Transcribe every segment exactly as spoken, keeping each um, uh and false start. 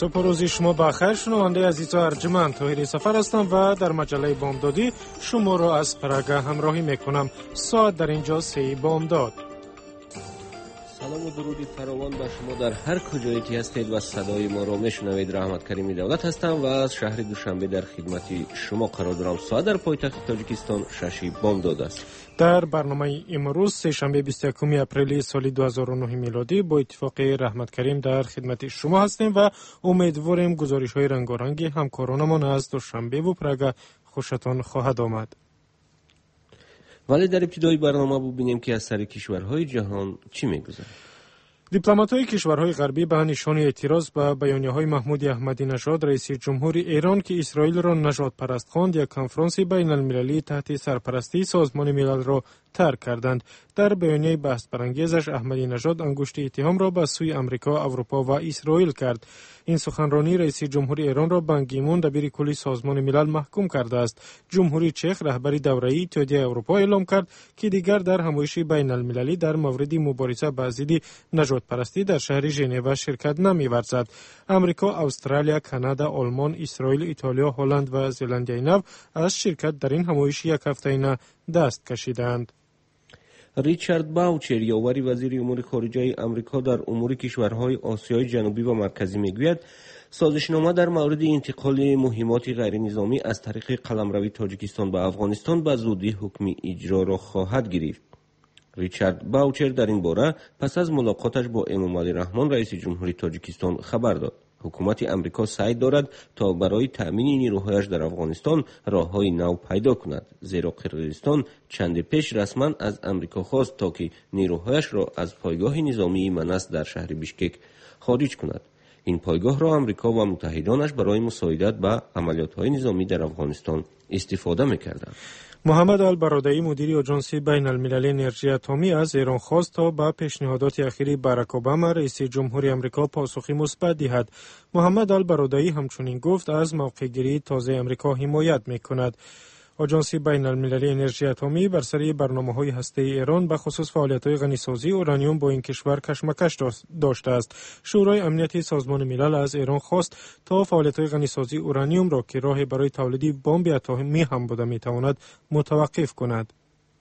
صبح و روزی شما بخیر. شنونده عزیز و ارجمند، طاهر سفر هستم و در مجله بامدادی شما را از پراگ همراهی میکنم. ساعت در اینجا سه بامداد. سلام و درودی فراوان بر شما در هر کجایی که هستید و صدای ما را میشنوید. رحمت کریمی دولت هستم و از شهر دوشنبه در خدمت شما قرار دارم. ساعت در پایتخت تاجیکستان شش بامداد است. در برنامه امروز سه شنبه بیست و یکم اپریل سال دو هزار و نه میلادی با اتفاق رحمت کریم در خدمت شما هستیم و امیدواریم گزارش های رنگارنگ همکارانمان از دوشنبه و پراگ خوشتان خواهد آمد. ولی در ابتدای برنامه ببینیم که از سر کشورهای جهان چی میگذرد. دیپلمات‌های کشورهای غربی به نشان اعتراض به بیانیه‌های محمود احمدی نژاد رئیس جمهور ایران که اسرائیل را نژاد پرست خواند، یک کنفرانس بین المللی تحت سرپرستی سازمان ملل را ترک کردند. در بیانیه بحث برانگیزش احمدی نژاد انگشت اتهام را به سوی امریکا، اروپا و اسرائیل کرد. این سخنرانی رئیس جمهور ایران را بان کی مون دبیر کلی سازمان ملل محکوم کرده است. جمهوری چک رهبری دوره‌ای اتحادیه اروپا اعلام کرد که دیگر در همایش بین المللی در مورد مبارزه با ضد نژاد پرستی در شهر ژنو شرکت نمی‌ورزد. امریکا، استرالیا، کانادا، آلمان، اسرائیل، ایتالیا، هلند و زلندیای نو از شرکت در این همایش یک هفته‌ای دست کشیدند. ریچارد باوچر، یاوری وزیر امور خارجه آمریکا در امور کشورهای آسیای جنوبی و مرکزی میگوید سازشنامه در مورد انتقال مهمات غیر نظامی از طریق قلمروی تاجیکستان به افغانستان به زودی حکم اجرا را خواهد گرفت. ریچارد باوچر در این باره پس از ملاقاتش با امامعلی رحمان رئیس جمهوری تاجیکستان خبر داد. حکومت امریکا سعی دارد تا برای تأمین نیروهایش در افغانستان راههای نو پیدا کند، زیرا قرقیزستان چند پیش رسما از امریکا خواست تا که نیروهایش را از پایگاه نظامی منس در شهر بیشکک خارج کند. این پایگاه را امریکا و متحدانش برای مساعدت به عملیات‌های نظامی در افغانستان استفاده می‌کردند. محمد البرادعی مدیر آژانس بین المللی انرژی اتمی از ایران خواست تا به پیشنهادات اخیر باراک اوباما رئیس جمهوری آمریکا پاسخی مثبت دهد. محمد البرادعی همچنین گفت از موقع‌گیری تازه آمریکا حمایت می‌کند. آژانس بین المللی انرژی اتمی بر سر برنامه‌های هسته‌ای ایران به خصوص فعالیت‌های غنیسازی اورانیوم با این کشور کشمکش داشته است. شورای امنیتی سازمان ملل از ایران خواست تا فعالیت‌های غنیسازی اورانیوم را که راه برای تولید بمب اتمی هم بوده می‌تواند متوقف کند.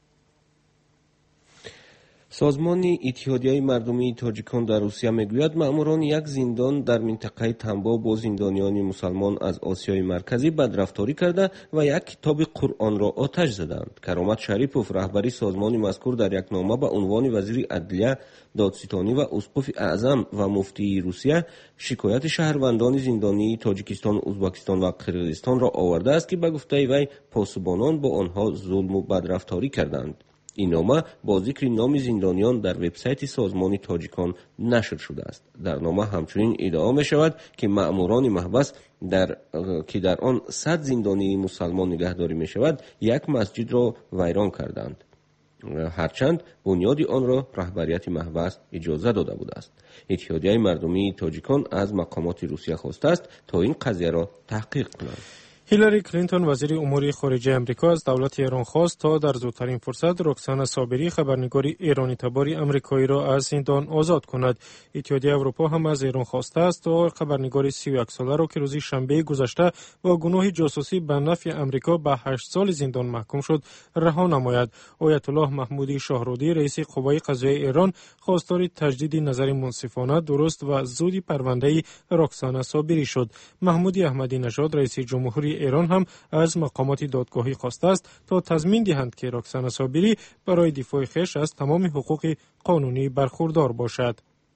سازمان اتحادیه مردمی تاجیکان در روسیه میگوید مأموران یک زندان در منطقه تنبا با زندانیان مسلمان از آسیای مرکزی بدرفتاری کرده و یک کتاب قرآن را آتش زدند. کرامت شریپوف رهبری سازمان مذکور در یک نامه به عنوان وزیر عدلیه، دادستانی و اسقف اعظم و مفتی روسیه شکایت شهروندان زندانی تاجیکستان، ازبکستان و قرقیزستان را آورده است که به گفته وی پاسبانان با آنها ظلم و بدرفتاری کردند. این نامه با ذکر نام زندانیان در وبسایت سازمان تاجیکان نشر شده است. در نامه همچنین ادعا می شود که مأموران محبس در که در آن صد زندانی مسلمان نگهداری می شود یک مسجد را ویران کردند، هرچند بنیاد آن را رهبریت محبس اجازه داده بوده است. اتحادیه مردمی تاجیکان از مقامات روسیه خواسته است تا این قضیه را تحقیق کنند. هیلاری کلینتون وزیر امور خارجه آمریکا از دولت ایران خواست تا در زودترین فرصت رکسانا صابری خبرنگار ایرانی تبار آمریکایی را از زندان آزاد کند. اتحادیه اروپا هم از ایران خواسته است تا خبرنگار سی و یک ساله را که روز شنبه گذشته با گناه جاسوسی به نفع آمریکا به هشت سال زندان محکوم شد رها نماید. آیت الله محمودی شاهرودی رئیس قوای قضاییه ایران خواستار تجدید نظر منصفانه، درست و زودی پرونده رکسانا صابری شد. محمود احمدی نژاد رئیس جمهوری ایران هم از مقامات دادگاهی خواسته است تا تضمین دهند که رکسانا صابری برای دفاع خویش از تمام حقوق قانونی برخوردار باشد.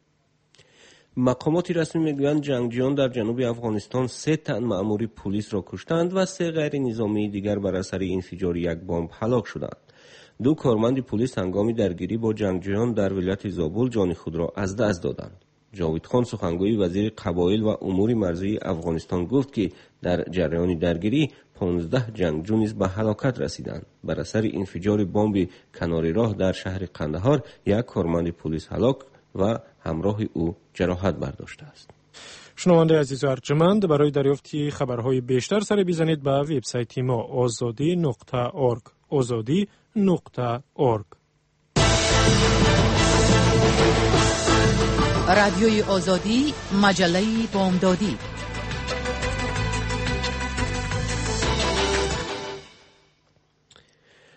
مقامات رسمی میگویند جنگجویان در جنوب افغانستان سه تن مأمور پلیس را کشتند و سه غیر نظامی دیگر بر اثر انفجار یک بمب هلاک شدند. دو کارمند پلیس هنگام درگیری با جنگجویان در ولایت زابل جان خود را از دست دادند. جاوید خان سخنگوی وزیر قبایل و امور مرزی افغانستان گفت که در جریان درگیری پانزده جنگجو نیز به هلاکت رسیدند. بر اثر انفجار بمب کنار راه در شهر قندهار یک کارمند پلیس هلاک و همراه او جراحت برداشته است. شنونده عزیز و ارجمند، برای دریافت خبرهای بیشتر سر بزنید به وبسایت ما آزادی نقطه اورگ آزادی نقطه اورگ. رادیوی آزادی، مجله بامدادی.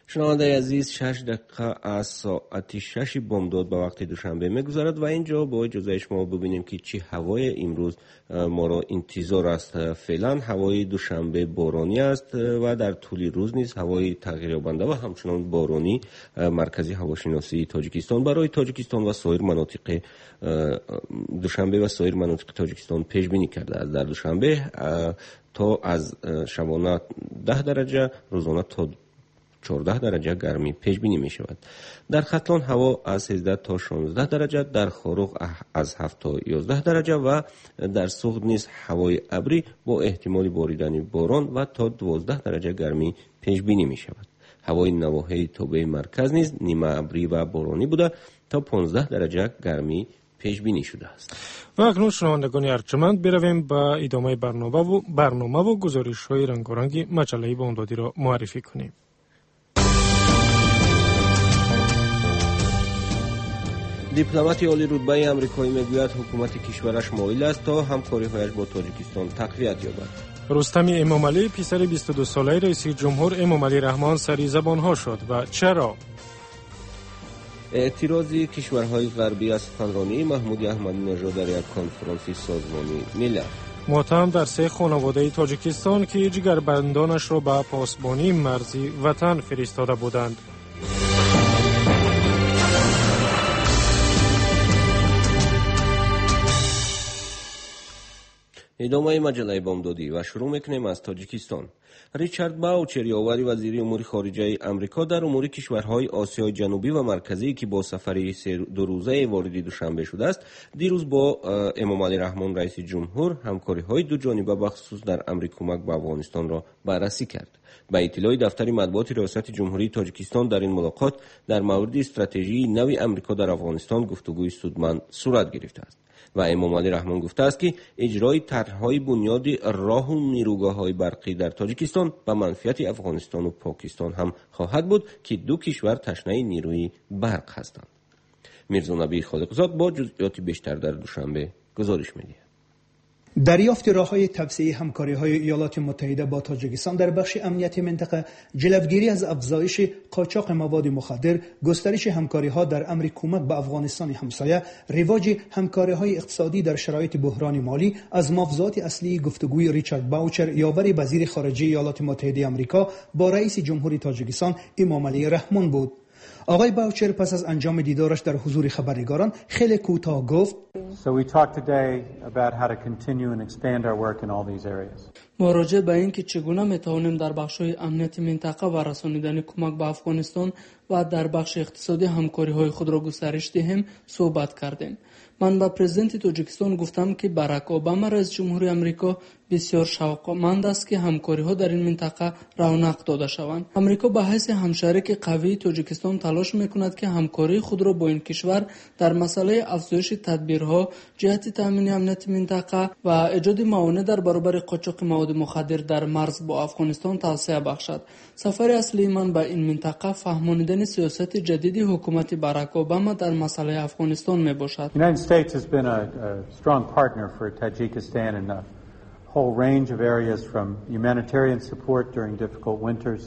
شنونده عزیز، شش دقیقه از ساعت شش بامداد به وقت دوشنبه میگذرد و اینجا با اجازه شما ببینیم که چی هوای امروز ما را انتظار است. فعلا هوای دوشنبه بارانی است و در طول روز نیز هوای تغییر یابنده و همچنان بارانی مرکزی هواشناسی تاجیکستان برای تاجیکستان و سایر مناطق دوشنبه و سایر مناطق تاجیکستان پیش بینی کرده است. در دوشنبه تا از شبانه ده درجه، روزانه تا چهارده درجه گرمی پیش بینی می شود. در ختلان هوا از سیزده تا شانزده درجه، در خاروق از هفت تا یازده درجه و در سوخت نیز هوای ابری با احتمال باریدن باران و تا دوازده درجه گرمی پیش بینی می شود. هوای نواحی توبه مرکز نیز نیمه ابری و بارانی بوده تا پانزده درجه گرمی پیش بینی شده است. و اکنون شنوندگان ارجمند برویم با ادامه برنامه و برنامه و گزارش‌های رنگارنگ مجله بامدادی را معرفی کنیم. دیپلمات عالی رتبه آمریکایی میگوید حکومت کشورش مایل است تا همکاری‌هایش با تاجیکستان تقویت یابد. رستم امامعلی پسر بیست و دو ساله رئیس جمهور امامعلی رحمان سری زبان‌ها شد و چرا؟ اعتراضی کشورهای غربی از سخنرانی محمود احمدی نژاد در یک کنفرانس سازمانی ملل. ماتم در سه خانواده تاجیکستان که جگربندانش را به پاسبانی مرزی وطن فرستاده بودند. ادامه مجله بامدادی و شروع میکنیم از تاجیکستان. ریچارد باوچر یاوری وزیر امور خارجه آمریکا در امور کشورهای آسیای جنوبی و مرکزی که با سفری دو روزه وارد دوشنبه شده است، دیروز با امامعلی رحمان رئیس جمهور همکاری‌های دو جانبه بخصوص در امر کمک به افغانستان را بررسی کرد. به اطلاع دفتر مطبوعات ریاست جمهوری تاجیکستان در این ملاقات در مورد استراتژی نو آمریکا در افغانستان گفتگوی سودمند صورت گرفته است. و امامعلی رحمان گفته است که اجرای طرح‌های بنیادی راه و نیروگاه‌های برقی در تاجیکستان به منفعت افغانستان و پاکستان هم خواهد بود که دو کشور تشنه نیروی برق هستند. میرزا نبی خالقزاد با جزئیات بیشتر در دوشنبه گزارش می‌دهد. دریافت راه‌های توسعه همکاری‌های ایالات متحده با تاجیکستان در بخش امنیت منطقه، جلوگیری از افزایش قاچاق مواد مخدر، گسترش همکاری‌ها در امر کمک به افغانستان همسایه، رواج همکاری‌های اقتصادی در شرایط بحران مالی از موضوعات اصلی گفتگوی ریچارد باوچر یاور وزیر خارجه ایالات متحده آمریکا با رئیس جمهوری تاجیکستان امامعلی رحمان بود. آقای باوچر پس از انجام دیدارش در حضور خبرنگاران خیلی کوتاه گفت: So we talked today about how to continue and expand our work in all these areas. ما راجع به این که چگونه میتوانیم در بخش‌های امنیت منطقه و رسانیدن کمک به افغانستان و در بخش اقتصادی همکاری‌های خود را گسترش دهیم صحبت کردیم. من به پرزیدنت تاجیکستان گفتم که باراک اوباما رئیس جمهوری آمریکا بسیار شوقمند است که همکاری‌ها در این منطقه رونق داده شوند. آمریکا به حیث همشریک قوی تاجیکستان تلاش می‌کند که همکاری خود را با این کشور در مسئله افزایش تدبیرها جهت تامین امنیت منطقه و ایجاد معاونت در برابر قاچاق مواد مخدر در مرز با افغانستان توسعه بخشد. سفر اصلی من به این منطقه فهماندن سیاست جدید حکومت باراک اوباما در مسئله افغانستان میباشد. The United States has been a, a strong partner for Tajikistan in a whole range of areas, from humanitarian support during difficult winters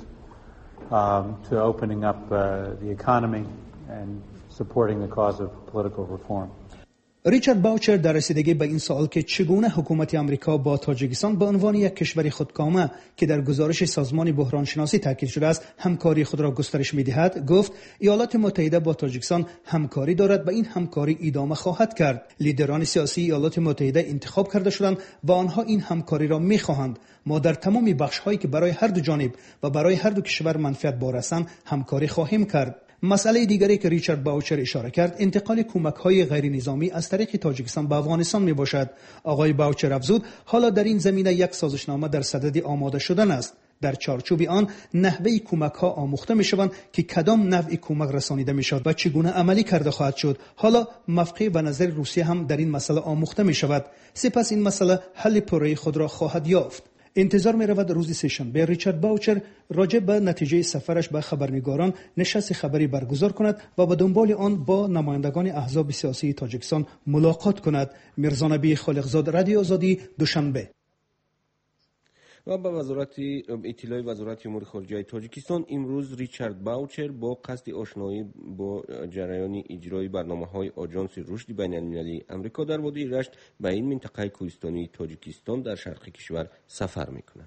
um, to opening up uh, the economy and supporting the cause of political reform. ریچارد باوچر در رسیدگی به این سوال که چگونه حکومت آمریکا با تاجیکستان به عنوان یک کشور خودکامه که در گزارش سازمان بحران شناسی تاکید شده است همکاری خود را گسترش می‌دهد، گفت ایالات متحده با تاجیکستان همکاری دارد و این همکاری ادامه خواهد کرد. لیدران سیاسی ایالات متحده انتخاب کرده شدند و آنها این همکاری را می‌خواهند. ما در تمام بخش‌هایی که برای هر دو جانب و برای هر دو کشور منفعت بارسند همکاری خواهیم کرد. مسئله دیگری که ریچارد باوچر اشاره کرد انتقال کمک‌های غیر نظامی از طریق تاجیکستان به افغانستان میباشد. آقای باوچر افزود حالا در این زمینه یک سازشنامه در صدد آماده شدن است. در چارچوب آن نحوه کمک‌ها آموخته می‌شوند که کدام نوع کمک رسانیده می‌شود و چگونه عملی کرده خواهد شد. حالا موقع و نظر روسیه هم در این مسئله آموخته می‌شود. سپس این مسئله حل پروری خود را خواهد یافت. انتظار می رود روز سه‌شنبه ریچارد باوچر راجع به نتیجه سفرش به خبرنگاران نشست خبری برگزار کند و به دنبال آن با نمایندگان احزاب سیاسی تاجیکستان ملاقات کند. میرزا نبی خالقزاد، رادیو آزادی، دوشنبه. و با وزارت اطلاع وزارت امور خارجه تاجیکستان امروز ریچارد باوچر با قصد آشنایی با جریان اجرای برنامه‌های آژانس رشد بین‌المللی آمریکا در وادی رشت به این منطقه کوهستانی تاجیکستان در شرق کشور سفر می‌کند.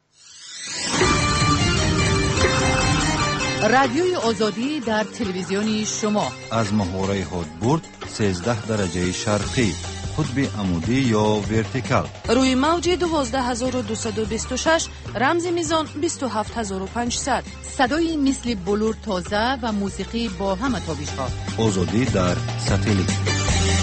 رادیوی آزادی در تلویزیونی شما از محوره هدبرد سیزده درجه شرقی، قطب عمودی یا ورتیکال، روی موج دوازده هزار و دویست و بیست و شش، رمز میزان بیست و هفت هزار و پانصد. صدای مثل بلور تازه و موسیقی با همه تابش‌ها. آزادی در ساتلیت.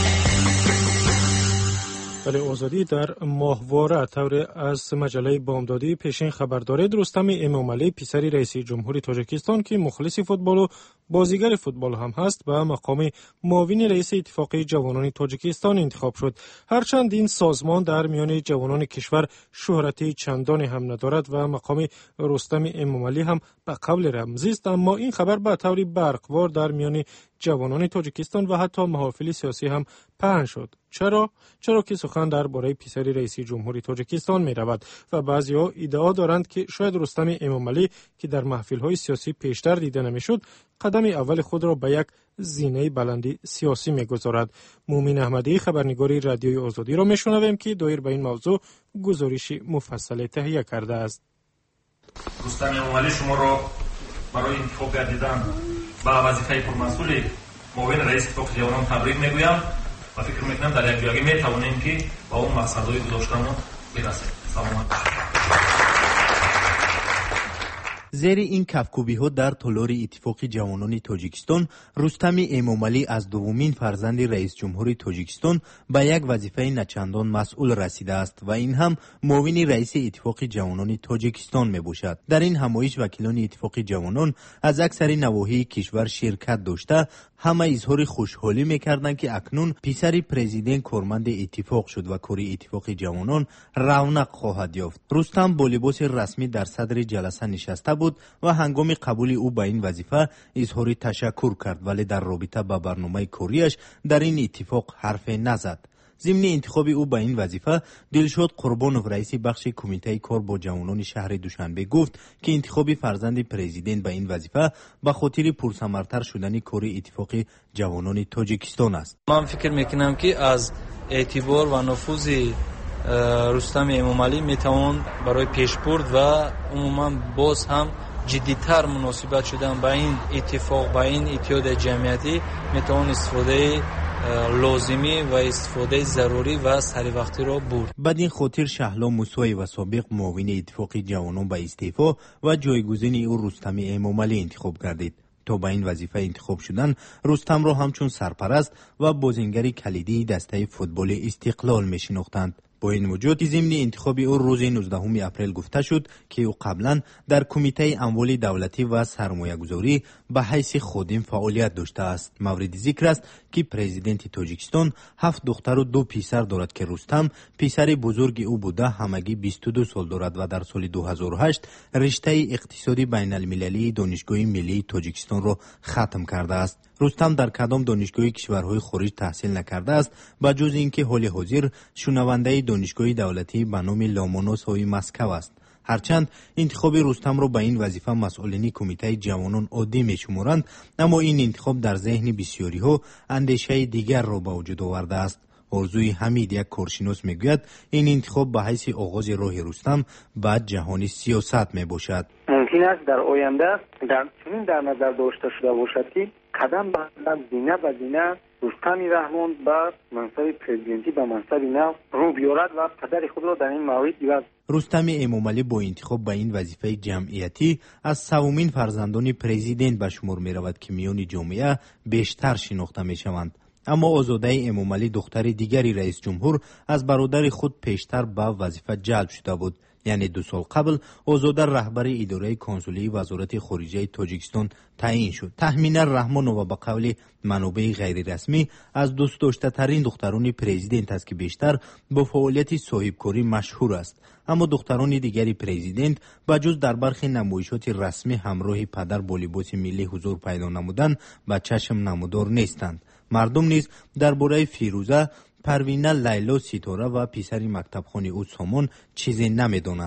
ولی آزادی در ماهواره طور از مجله بامدادی پیشین خبر دارد. رستم امامعلی پسر رئیس جمهوری تاجیکستان که مخلص فوتبال و بازیگر فوتبال هم هست به مقام معاون رئیس اتفاق جوانان تاجیکستان انتخاب شد. هرچند این سازمان در میان جوانان کشور شهرتی چندانی هم ندارد و مقام رستم امامعلی هم به قول رمزی است، اما این خبر به طور برقوار در میان جوانان تاجیکستان و حتی محافل سیاسی هم پهن شد. چرا؟ چرا که سخن درباره پسر رئیس جمهوری تاجیکستان می رود و بعضی‌ها ادعا دارند که شاید رستم امامعلی که در محفل‌های سیاسی پیشتر دیده نمی‌شد، قدم اول خود را به یک زینه بلندی سیاسی می‌گذارد. مومن احمدی خبرنگار رادیوی آزادی را می‌شنویم که دایر به این موضوع گزارش مفصل تهیه کرده است. رستم امامعلی شما را برای انتخاب گردیدن به وظیفه پرمسئول معاون رئیس اتفاق جوانان تبریک میگویم و فکر میکنم در یک جایی میتوانیم که با اون مقصدهای گذاشته‌مون برسیم. سلامت باشید. زیر این کفکوبی ها در تالار اتفاق جوانان تاجیکستان، رستم امامعلی از دومین فرزند رئیس جمهوری تاجیکستان به یک وظیفه نچندان مسئول رسیده است و این هم معاون رئیس اتفاق جوانان تاجیکستان می باشد. در این همایش وکیلان اتفاق جوانان از اکثر نواحی کشور شرکت داشته همه اظهار خوشحالی میکردند که اکنون پسر پرزیدنت کارمند اتفاق شد و کار اتفاق جوانان رونق خواهد یافت. رستم با لباس رسمی در صدر جلسه نشسته بود و هنگام قبول او به این وظیفه اظهار تشکر کرد، ولی در رابطه با برنامه کاریش در این اتفاق حرف نزد. ضمن انتخاب او به این وظیفه، دلشاد قربانوف رئیس بخش کمیته کار با جوانان شهر دوشنبه گفت که انتخاب فرزند پرزیدنت به این وظیفه به خاطر پرثمرتر شدن کار اتفاق جوانان تاجیکستان است. من فکر میکنم که از اعتبار و نفوذ رستم امامعلی میتوان برای پیشبرد و عموما باز هم جدیتر مناسبت شدن با این اتفاق، با این اتحاد جمعیتی میتوان استفاده لازمی و استفاده ضروری و سری وقتی را برد. بدین خاطر شهلا موسوی و سابق معاون اتفاق جوانان به استعفا و جایگزین او رستم امامعلی انتخاب گردید. تا به این وظیفه انتخاب شدن، رستم را همچون سرپرست و بازیگر کلیدی دسته فوتبال استقلال میشناختند. با این وجود ضمن انتخاب او روز نوزدهم اپریل گفته شد که او قبلا در کمیته اموال دولتی و سرمایه‌گذاری به حیث خادم فعالیت داشته است. مورد ذکر است که پرزیدنت تاجیکستان هفت دختر و دو پسر دارد که رستم پسر بزرگ او بوده همگی بیست و دو سال دارد و در سال دو هزار و هشت رشته اقتصادی بین المللی دانشگاه ملی تاجیکستان را ختم کرده است. رستم در کدام دانشگاه کشورهای خارج تحصیل نکرده است، با جز اینکه حال حاضر شنونده دانشگاه دولتی به نام لومونوسوی مسکو است. هرچند انتخاب رستم را به این وظیفه مسئولین کمیته جوانان عادی می‌شمارند، اما این انتخاب در ذهن بسیاری ها اندیشه دیگر را به وجود آورده است. آرزوی حمید یک کارشناس میگوید این انتخاب به حیث آغاز راه رستم بعد جهانی سیاست می باشد. ممکن است در آینده در چنین در نظر داشته شده باشد که قدم به قدم زینه به زینه رستم رحمان به منصب پرزیدنتی به منصب نو رو بیارد و پدر خود را در این مورد دیگر. رستم امامعلی با انتخاب به این وظیفه جمعیتی از سومین فرزندان پرزیدنت به شمار می رود که میان جامعه بیشتر شناخته می شوند. اما آزاده امامعلی دختر دیگری رئیس جمهور از برادر خود پیشتر به وظیفه جلب شده بود. یعنی دو سال قبل آزاده رهبر اداره کنسولی وزارت خارجه تاجیکستان تعیین شد. تخمینا رحمانووا به قول منابع غیر رسمی از دوست داشته ترین دختران پرزیدنت است که بیشتر با فعالیت صاحبکاری مشهور است. اما دختران دیگری پرزیدنت بجز در برخی نمایشات رسمی همراه پدر با لباس ملی حضور پیدا نمودن به چشم نمودار نیستند. مردم نیز درباره فیروزه، پروینه، لیلا، ستاره و پسر مکتبخانه او سامان چیزی نمیدانند.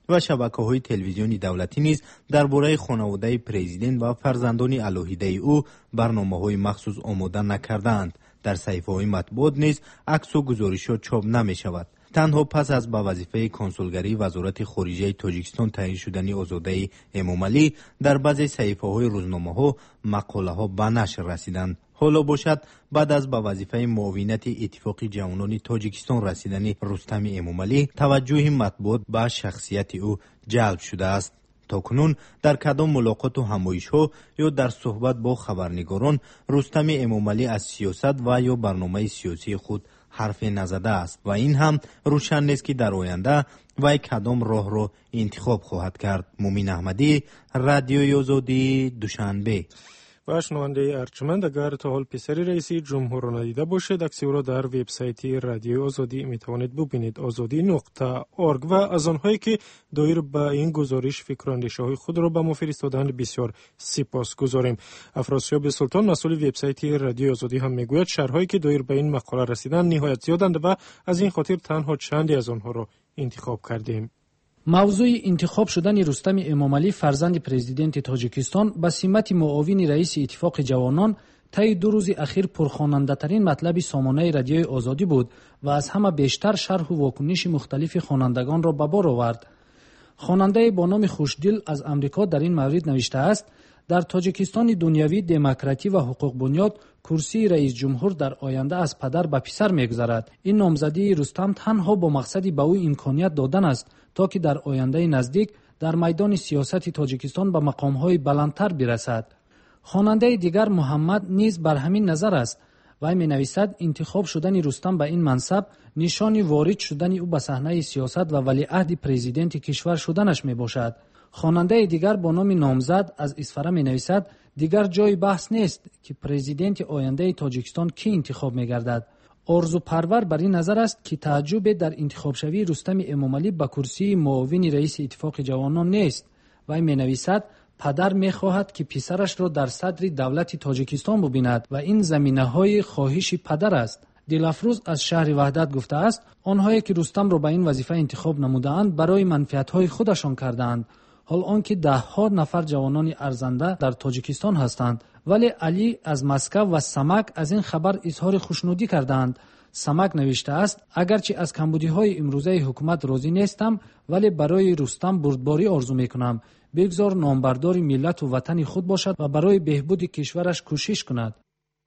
و شبکه‌های تلویزیونی دولتی نیز درباره خانواده پرزیدنت و فرزندان الوهیده او برنامه‌های مخصوص آماده نکردند. در صحیفه‌های مطبوعات نیز عکس و گزارش‌ها چاپ نمی‌شود. تنها پس از به وظیفه کنسولگری وزارت خارجه تاجیکستان تعیین شدن آزاده امامعلی در بعضی صحیفه‌های روزنامه‌ها مقاله‌ها به نشر رسیدند. حالا باشد بعد از به وظیفه معاونت اتفاق جوانان تاجیکستان رسیدن رستم امامعلی توجه مطبوعات به شخصیت او جلب شده است. تاکنون در کدام ملاقات و همایش‌ها یا در صحبت با خبرنگاران رستم امامعلی از سیاست و یا برنامه سیاسی خود حرف نزده است و این هم روشن نیست که در آینده وی کدام راه را انتخاب خواهد کرد. مومین احمدی، رادیوی آزادی، دوشنبه. و شنونده ارجمند، اگر تا حال پسری رئیسی جمهور را ندیده باشید، عکس او را در وبسایت رادیوی آزادی می توانید ببینید، آزادی نقطه اورگ. و از آنهایی که دایر به این گزارش فکر و اندیشه های خود را به ما فرستادند بسیار سپاسگزاریم. افراسیاب سلطان مسئول وبسایت رادیوی آزادی هم میگوید شهرهایی که دایر به این مقاله رسیدند نهایت زیادند و از این خاطر تنها چندی از آنها را انتخاب کردیم. موضوع انتخاب شدن رستم امامعلی فرزند پرزیدنت تاجیکستان به سمت معاون رئیس اتفاق جوانان طی دو روز اخیر پرخواننده ترین مطلب سامانه رادیوی آزادی بود و از همه بیشتر شرح و واکنش مختلف خوانندگان را به بار آورد. خواننده با نام خوشدل از امریکا در این مورد نوشته است: در تاجیکستان دنیوی دموکراسی و حقوق بنیاد کرسی رئیس جمهور در آینده از پدر به پسر می‌گذرد. این نامزدی رستم تنها با مقصدی به او امکانیت دادن است تا که در آینده نزدیک در میدان سیاست تاجیکستان به مقام‌های بلندتر برسد. خواننده دیگر محمد نیز بر همین نظر است. وی می‌نویسد انتخاب شدن رستم به این منصب نشانی وارد شدن او به صحنه سیاست و ولیعهد پرزیدنت کشور شدنش میباشد. خواننده دیگر با نام نامزد از اصفهان می‌نویسد دیگر جای بحث نیست که پرزیدنت آینده تاجیکستان کی انتخاب می‌گردد. آرزو پرور بر این نظر است که تعجب در انتخاب شوی رستم امامعلی به کرسی معاون رئیس اتفاق جوانان نیست. وی می‌نویسد پدر می‌خواهد که پسرش را در صدر دولت تاجیکستان ببیند و این زمینه‌های خواهش پدر است. دلافروز از شهر وحدت گفته است آنهایی که رستم را به این وظیفه انتخاب نمودند برای منفعت‌های خودشان کردند. حال آنکه ده ها نفر جوانان ارزنده در تاجیکستان هستند، ولی علی از مسکو و سمک از این خبر اظهار خوشنودی کردند. سمک نوشته است اگرچه از کمبودی‌های امروزه حکومت راضی نیستم ولی برای رستم بردباری آرزو می‌کنم. بگذار نامبردار ملت و وطن خود باشد و برای بهبود کشورش کوشش کند.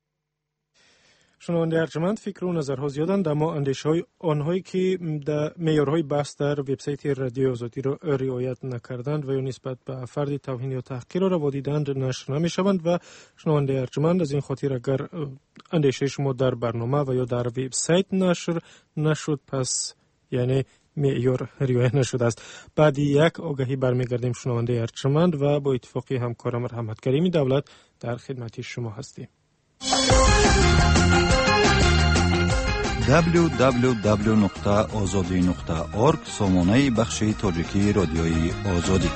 شنونده ارجمند، فکر و نظرها زیادند، اما اندیشه‌های آنهایی که در معیارهای بحث در وبسایت رادیوی آزادی را رعایت نکردند و یا نسبت به فرد توهین یا تحقیر را روا دیدند نشر نمی‌شوند. و شنونده ارجمند، از این خاطر اگر اندیشه شما در برنامه و یا در وبسایت نشر نشد پس یعنی معیار رعایت نشده است. بعد یک آگهی برمیگردیم شنونده ارجمند و با اتفاقی همکارم رحمت کریمی دولت در خدمت شما هستیم. دبلیو دبلیو دبلیو نقطه آزادی نقطه اورگ سامانه بخش تاجیکی رادیوی آزادی.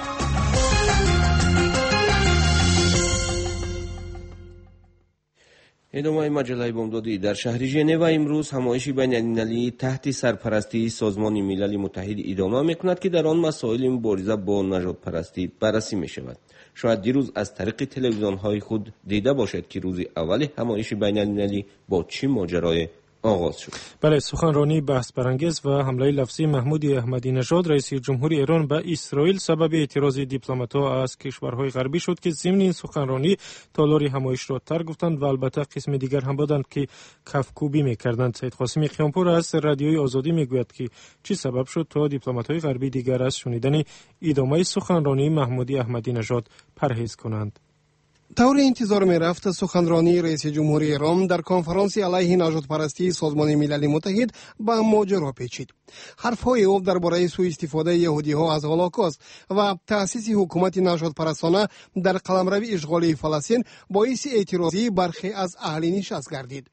ادامه مجله بامدادی. در شهر ژنو امروز همایش بین‌المللی تحت سرپرستی سازمان ملل متحد ادامه می‌کند که در آن مسائل مبارزه با نژاد پرستی بررسی می‌شود. شاید دیروز از طریق تلویزیون‌های خود دیده باشد که روز اول همایش بین‌المللی با چه ماجرای آغاز شد. بله، سخنرانی بحث برانگیز و حمله لفظی محمود احمدی نژاد رئیس جمهوری ایران به اسرائیل سبب اعتراض دیپلمات‌ها از کشورهای غربی شد که ضمن این سخنرانی تالار همایش را ترک گفتند و البته قسم دیگر هم بودند که کفکوبی می‌کردند. سید قاسمی قیامپور از رادیوی آزادی میگوید که چه سبب شد تا دیپلمات‌های غربی دیگر از شنیدن ادامه سخنرانی محمود احمدی نژاد پرهیز کنند. طور انتظار می رفت سخنرانی رئیس جمهوری ایران در کنفرانسی علیه نژاد پرستی سازمان ملل متحد به ماجرا پیچید. حرفهای او درباره سوء استفاده یهودی ها از هولوکاست و تأسیس حکومت نژاد پرستانه در قلمرو اشغالی فلسطین باعث اعتراضی برخی از اهل نشست گردید.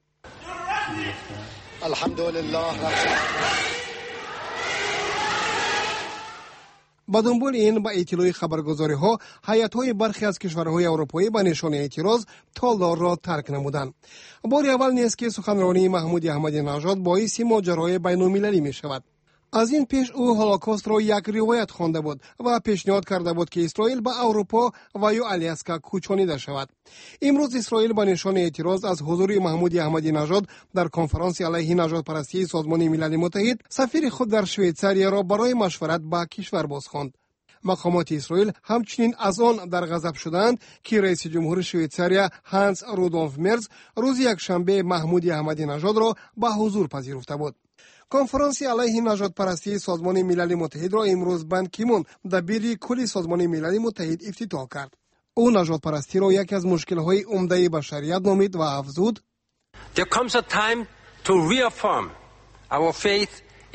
الحمدلله. با دنبال این با اطلاع خبرگزاری ها هیئت های برخی از کشورهای اروپایی به نشانه اعتراض تالار را ترک نمودند. بار اول نیست که سخنرانی محمود احمدی نژاد باعث ماجرای بین المللی می شود. از این پیش او هولوکاست را یک روایت خوانده بود و پیشنهاد کرده بود که اسرائیل به اروپا و یا آلاسکا کوچانیده شود. امروز اسرائیل با نشان اعتراض از حضور محمود احمدی نژاد در کنفرانس علیه نژاد پرستی سازمان ملل متحد سفیر خود در شویتزاریا را برای مشورت به کشور بازخواند. مقامات اسرائیل همچنین از آن در غضب شدند که رئیس جمهور شویتزاریا هانس رودولف مرز روز یکشنبه محمود احمدی نژاد را به حضور پذیرفته بود. کنفرانس علیه نژاد پرستی سازمان ملل متحد را امروز بان کی مون دبیر کل سازمان ملل متحد افتتاح کرد. او نژاد پرستی را یکی از مشکل‌های عمده بشریت نامید و افزود: There comes a time to reaffirm our faith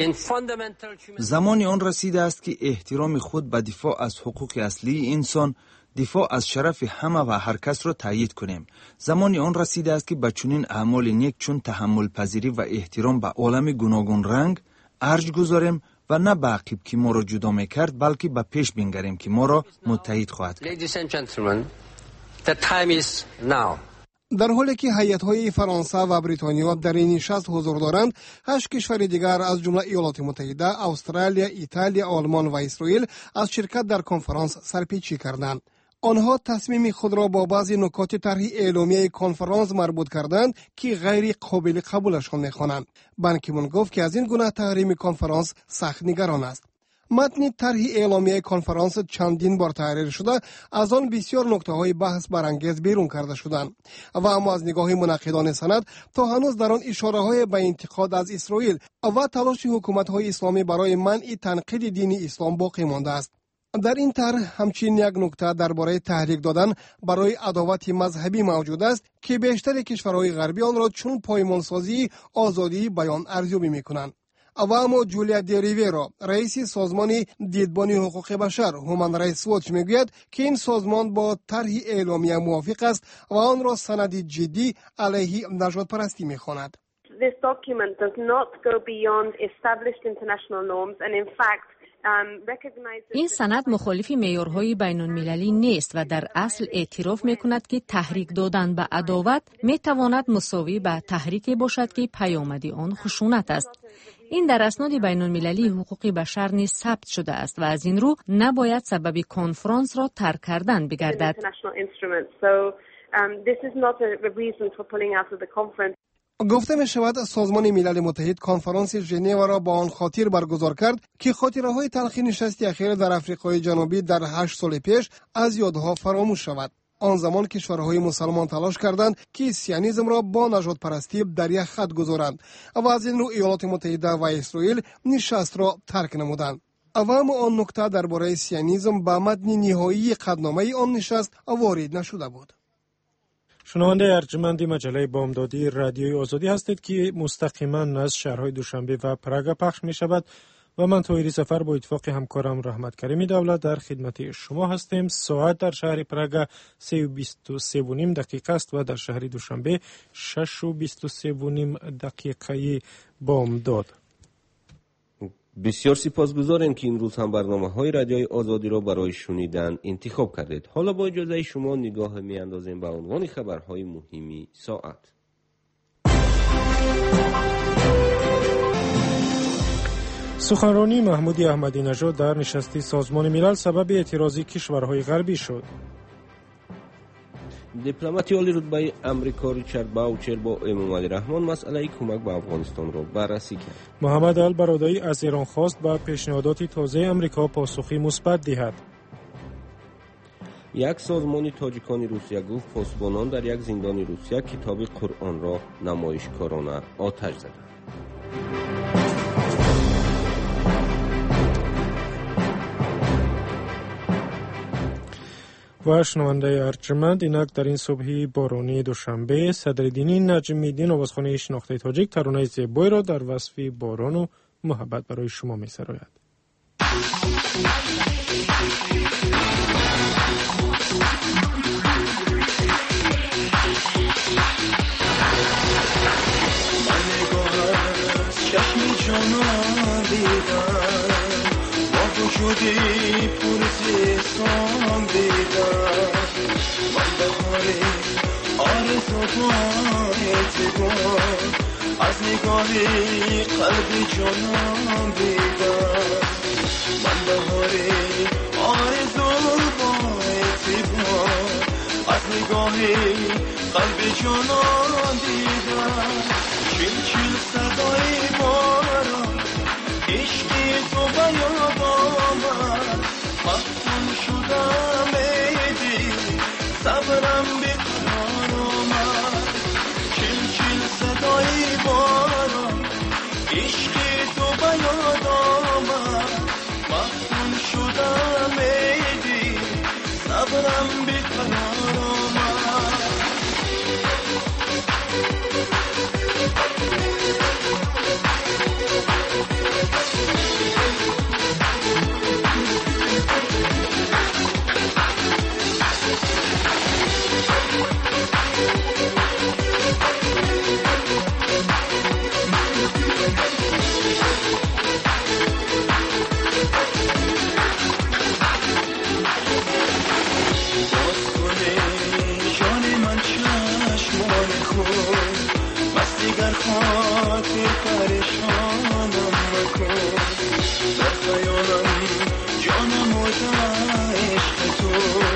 زمان آن رسیده است که احترام خود به دفاع از حقوق اصلی انسان، دفاع از شرف همه و هر کس را تایید کنیم. زمان آن رسیده است که به چنین اعمال نیک چون تحمل پذیری و احترام به عالم گوناگون رنگ ارج گذاریم و نه به عقب که ما را جدا میکرد، بلکه به پیش بنگریم که ما را متحد خواهد کرد. Ladies and gentlemen, the time is now. در حالی که هیئت‌های فرانسه و بریتانیا در این نشست حضور دارند، هشت کشور دیگر از جمله ایالات متحده، استرالیا، ایتالیا، آلمان و اسرائیل از شرکت در کنفرانس سرپیچی کردند. آنها تصمیم خود را با بعضی نکات طرح اعلامیه کنفرانس مربوط کردند که غیر قابل قبولشان می‌خوانند. بان کی مون گفت که از این گونه تحریم کنفرانس سخت نگران است. متن طرح اعلامیه کنفرانس چندین بار تحریر شده، از آن بسیار نکته‌های بحث برانگیز بیرون کرده شدند و اما از نگاه منقدان سند تا هنوز در آن اشاره‌های به انتقاد از اسرائیل و تلاش حکومت‌های اسلامی برای منع تنقید دین اسلام باقی مانده است. در این طرح همچنین یک نکته درباره تحریک دادن برای عداوت مذهبی موجود است که بیشتر کشورهای غربی آن را چون پایمانسازی آزادی بیان ارزیابی می‌کنند. و اما جولیا دی ریویرا، رئیس سازمان دیدبان حقوق بشر هومن رایتس واچ میگوید که این سازمان با طرح اعلامیه موافق است و آن را سندی جدی علیه نژاد پرستی میخواند. This document does not go beyond established international norms and in fact این سند مخالف معیارهای بین‌المللی نیست و در اصل اعتراف می‌کند که تحریک دادن به عداوت می‌تواند مساوی به تحریکی باشد که پیامد آن خشونت است. این در اسناد بین‌المللی حقوق بشر نیز ثبت شده است و از این رو نباید سبب کنفرانس را ترک کردن بگردد. گفته می شود سازمان ملل متحد کنفرانس ژنو را با آن خاطر برگزار کرد که خاطره های تلخی نشست اخیر در آفریقای جنوبی در هشت سال پیش از یادها فراموش شود. آن زمان کشورهای مسلمان تلاش کردند که سیونیسم را با نژاد پرستی در یک خط گذارند و از این رو ایالات متحده و اسرائیل نشست را ترک نمودند. و اما آن نکته درباره سیونیسم به متن نهایی قطعنامه آن نشست وارد نشده بود. شنونده ارجمند مجله بامدادی رادیوی آزادی هستید که مستقیما از شهرهای دوشنبه و پراگ پخش می شود و من طاهری سفر با اتفاق همکارم رحمت کریمی دولت در خدمت شما هستیم. ساعت در شهر پراگ سه و بیست و سه و نیم دقیقه است و در شهر دوشنبه شش و بیست و سه و نیم دقیقه بامداد. بسیار سپاسگزاریم که این روز هم برنامه‌های رادیوی آزادی را برای شنیدن انتخاب کردید. حالا با اجازه شما نگاه می‌اندازیم به عنوان خبرهای مهمی ساعت. سخنرانی محمود احمدی نژاد در نشست سازمان ملل سبب اعتراض کشورهای غربی شد. دیپلمات عالی رتبه امریکا ریچارد باوچر با امامعلی رحمان مسئله کمک به افغانستان را بررسی کرد. محمد البرادعی از ایران خواست به پیشنهادات تازه امریکا پاسخی مثبت دهد. یک سازمان تاجیکان روسیه گفت پاسبانان در یک زندان روسیه کتاب قرآن را نمایشکارانه آتش زدند. و شنونده ارجمند، اینک در این صبحی بارانی دوشنبه صدرالدین نجمی‌الدین آوازخوانه شناخته تاجیک ترانه زیبایی را در وصف باران و محبت برای شما می سراید. وجودی پرسی سام بیدار من بخاری آرزو بای تگو از نگاهی قلبی جانم بیدار من بهاری آرزو با اعتبار از نگاهی قلبی جانم بیدار چیل چیل صدای باران عشقی تو به یاد آمد مفتون شدم ایدی صبرم بیقرار آمد چیل چیل صدای باران عشقی تو به یاد آمد مفتون شدم ایدی صبرم بیقرار آمد خاطر پریشانم مکن در خیالم جانم و عشق تو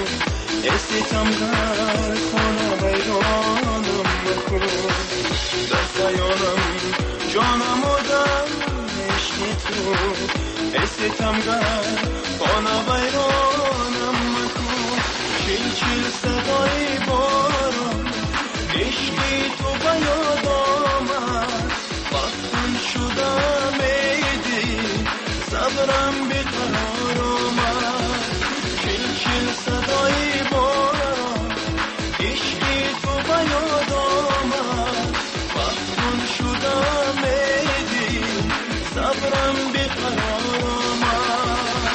استیتمگر خانه ویرانم مکن در خیالم جانم و عشق تو استیتمگر خانه ویرانم مکن چیل چیل صدای باران عشقی تو به یاد آمد مفتون شدم ایدی صبرم بیقرار آمد چیل چیل صدای باران عشقی تو به یاد آمد مفتون شدم ایدی صبرم بیقرار آمد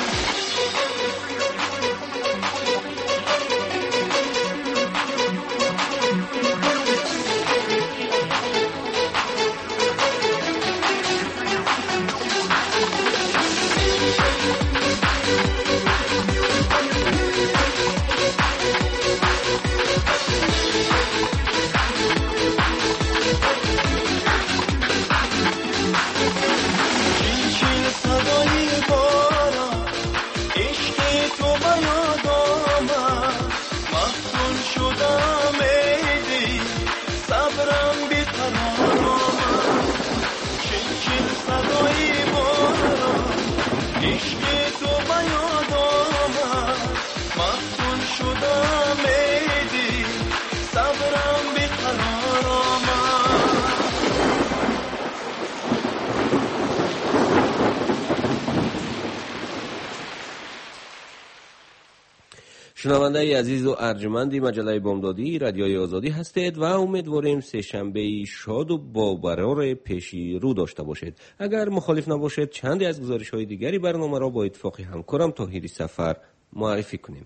شنونده عزیز و ارجمندی مجله بامدادی رادیوی آزادی هستید و امیدواریم سه شنبه شاد و با قرار پیشی رو داشته باشید. اگر مخالف نباشید چندی از گزارش‌های دیگری برنامه را با اتفاق همکارم طاهری سفر معرفی کنیم.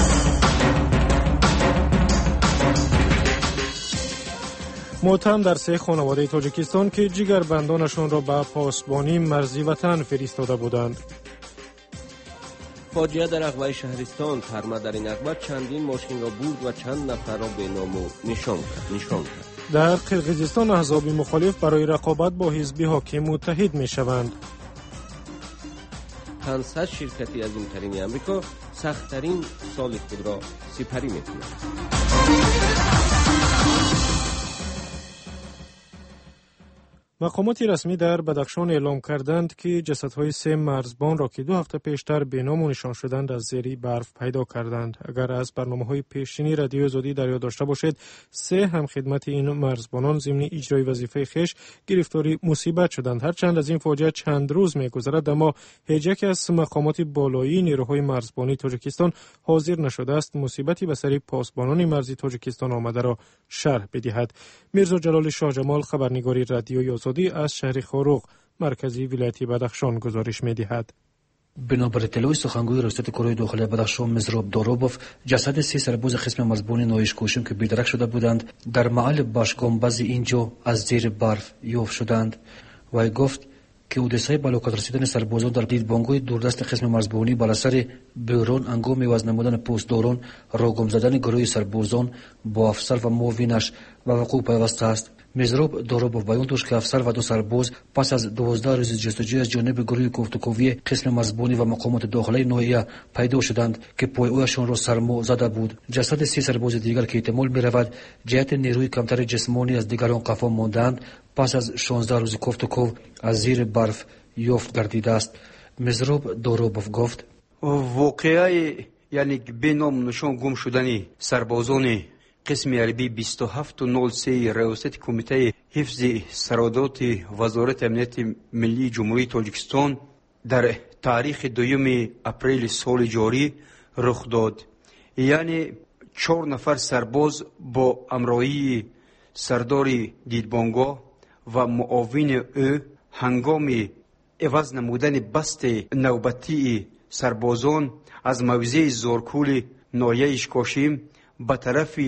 متهم در سه خانواده تاجیکستان که جگربندانشان را به پاسبانی مرزی وطن فرستاده بودند. فاجعه در عقبه شهرستان، ترمه در این عقبه چندین ماشین را برد و چند نفر را به نام نشان کرد. نشان کرد. در قرقیزستان احزاب مخالف برای رقابت با حزب حاکم متحد می شوند. پانصد شرکتی از عظیم‌ترین امریکا سخت‌ترین سال خود را سپری می کنند. مقامات رسمی در بدخشان اعلام کردند که جسدهای سه مرزبان را که دو هفته پیشتر به نام و نشان شدند از زیر برف پیدا کردند. اگر از برنامه‌های پیشینی رادیو آزادی در یاد داشته باشید، سه هم خدمت این مرزبانان ضمن اجرای وظیفه خویش گرفتاری مصیبت شدند. هرچند از این فاجعه چند روز می‌گذرد، اما هیچ یک از مقامات بالایی نیروهای مرزبانی تاجیکستان حاضر نشده است مصیبتی به سر پاسبانان مرزی تاجیکستان آمده را شرح بدهد. میرزا جلال شاه جمال، خبرنگاری رادیوی آزادی از شهر خاروق، مرکزی ولایت بدخشان گزارش می‌دهد. بنابر اطلاع سخنگوی ریاست کارهای داخلی بدخشان مزراب داروبوف، جسد سه سرباز قسم مرزبان نایش کوشم که بیدرک شده بودند در محل باشگانباز اینجا از زیر برف یافت شدند. وی گفت که حادثه بلاکت رسیدن سربازان در دیدبانگوی دوردست قسم مرزبانی بر اثر بحران هنگام عوض نمودن پستداران را گم زدن گروه سربازان با افسر و معاونش و وقوع پیوسته است. مزروب داروبوف بیان داشت که افسر و دو سرباز پس از دوازده روز جستجوی از جانب گروه کوفتکووی قسم مرزبانی و مقامات داخلی ناحیه پیدا شدند که پایه‌هایشان را سرما زده بود. جسد سه سرباز دیگر که احتمال می‌رود جهت نیروی کمتر جسمانی از دیگران قفا ماندند پس از شانزده روز کوفتکوو از زیر برف یافت گردیده است. مزروب داروبوف گفت واقعه یعنی به نام نشان گم شدن سربازان قسم عربی بیست و هفت و صفر سه ریاست کمیته حفظ سرحدات وزارت امنیت ملی جمهوری تاجیکستان در تاریخ دوم اپریل سال جاری رخ داد. یعنی چهار نفر سرباز با همراهی سردار دیدبانگاه و معاون او هنگام عوض نمودن بست نوبتی سربازان از موضع زارکول ناحیه اشکاشیم به طرف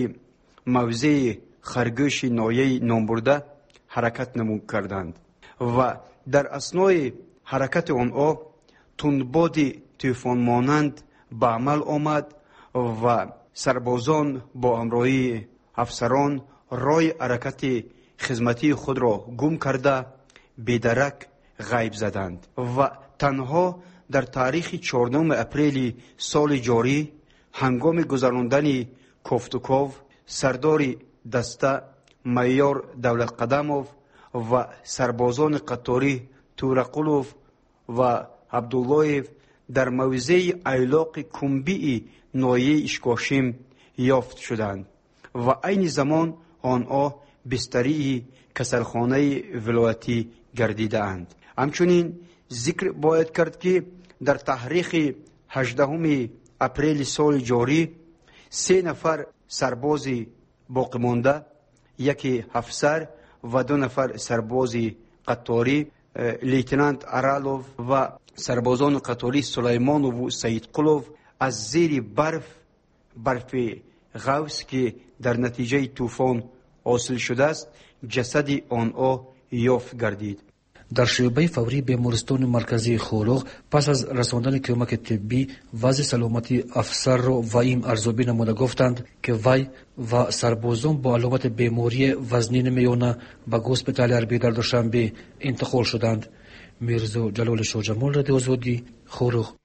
موضع خرگوش ناحیه نامبرده حرکت نمود کردند و در اثنای حرکت آنها تندباد طوفان مانند به عمل آمد و سربازان با همراهی افسران راه حرکت خدمتی خود را گم کرده بیدرک غیب زدند و تنها در تاریخ چهاردهم اپریل سال جاری هنگام گذراندن کوفتکوو سردار دسته مایور دولت قدموف و سربازان قطاری تورقلوف و عبداللهیف در موضع ایلاق کنبی ناحیه اشکاشیم یافت شدند و عین زمان آنها بستری کسلخانه ولایتی گردیده اند. همچنین ذکر باید کرد که در تاریخ هجدهم اپریل سال جاری سه نفر سرباز باقی مانده، یک افسر و دو نفر سرباز قطاری لیتنانت ارالوف و سربازان قطاری سلیمانوف و سید قلوف از زیر برف برف غوث که در نتیجه طوفان حاصل شده است جسد آنها یافت گردید. در شعبه فوری بیمارستان مرکزی خولوغ پس از رساندن کمک طبی وضع سلامتی افسر را وعیم ارزیابی نموده گفتند که وی و سربازان با علامت بیماری وزنی میانه به هسپتال حربی در دوشنبه انتقال شدند. میرزا جلال شاهجمال رادیو آزادی خولوغ.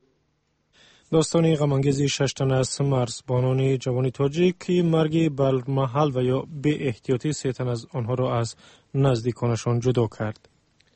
داستان غم‌انگیز شش تن از مرزبانان جوان تاجیک که مرگ بلمحل و یا به احتیاطی سه تن از آنها را از نزدیکانشان جدا کرد.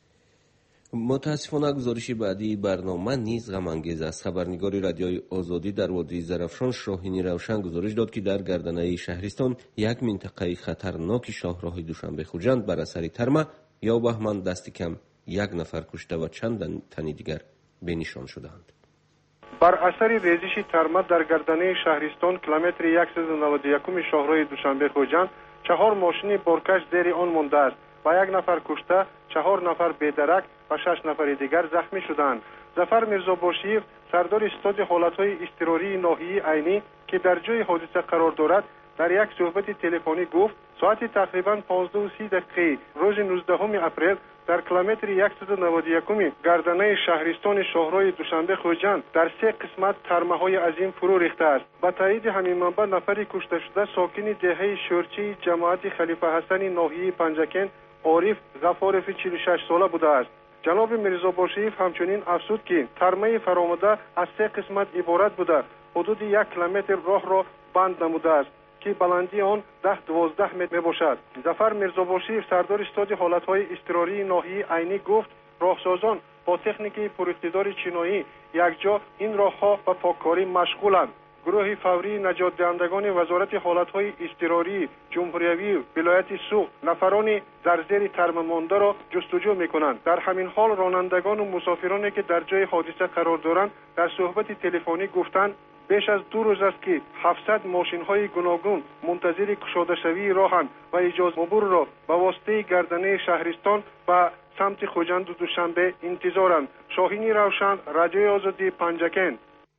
متاسفانه گزارش بعدی برنامه نیز غم‌انگیز است. خبرنگار رادیوی آزادی در وادی زرافشان شاهینی روشن گزارش داد که در گردنه شهرستان یک منطقه خطرناک شاهراه دوشنبه خوجند بر اثر ترمه یا بهمن دست کم یک نفر کشته و چند تن دیگر بنشان شدند. بر اثر ریزش ترمه در گردنه شهرستان کیلومتر صد و نود و یک شاهراه دوشنبه خوجند چهار ماشین بارکش زیر آن مانده است و یک نفر کشته، چهار نفر بیدرک و شش نفر دیگر زخمی شدند. ظفر میرزاباشیف سردار استاد حالتهای اضطراری ناحیه عینی که در جای حادثه قرار دارد در یک صحبت تلفنی گفت ساعت تقریبا پانزده و سی دقیقه روز نوزدهم اپریل در کیلومتر صد و نود و یک گردنه شهرستان شاهراه دوشنبه خوجند در سه قسمت ترمه‌های عظیم فرو ریخته است. با تایید همین منبع نفری کشته شده ساکن دهه شورچی جماعت خلیفه حسن ناحیه پنجکن عارف غفارف چهل و شش ساله بوده است. جناب میرزاباشیف همچنین افزود که ترمه فرآمده از سه قسمت عبارت بوده حدود یک کیلومتر راه را بند نموده است که بلندی آن ده دوازده متر می باشد. ظفر میرزاباشیف سردار استاد حالتهای اضطراری ناحیه عینی گفت راهسازان با تکنیک پراقتدار چینایی یکجا این راهها و پاککاری مشغولند. گروه فوری نجات دهندگان وزارت حالتهای اضطراری جمهوریوی ولایت سوق نفران در زیر ترمه مانده را جستجو میکنند. در همین حال رانندگان و مسافرانی که در جای حادثه قرار دارند در صحبت تلفنی گفتند بیش از دو روز است که هفتصد ماشین‌های گوناگون منتظر کشاده شوی راهند و اجازه عبور را به واسطه گردنه شهرستان و سمت خوجند و دوشنبه انتظارند. شاهینی روشن، رادیوی آزادی، پنجکن.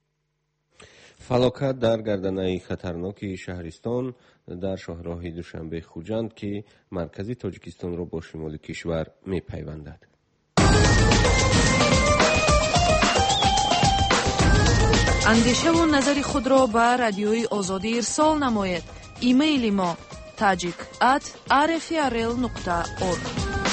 فلاکت در گردنه خطرناک شهرستان در شاهراه دوشنبه خوجند که مرکزی تاجیکستان را با شمال کشور می پیوندد. اندیشه و نظر خود را به رادیوی آزادی ارسال نماید. ایمیل ما tajik at r f r l nokta org.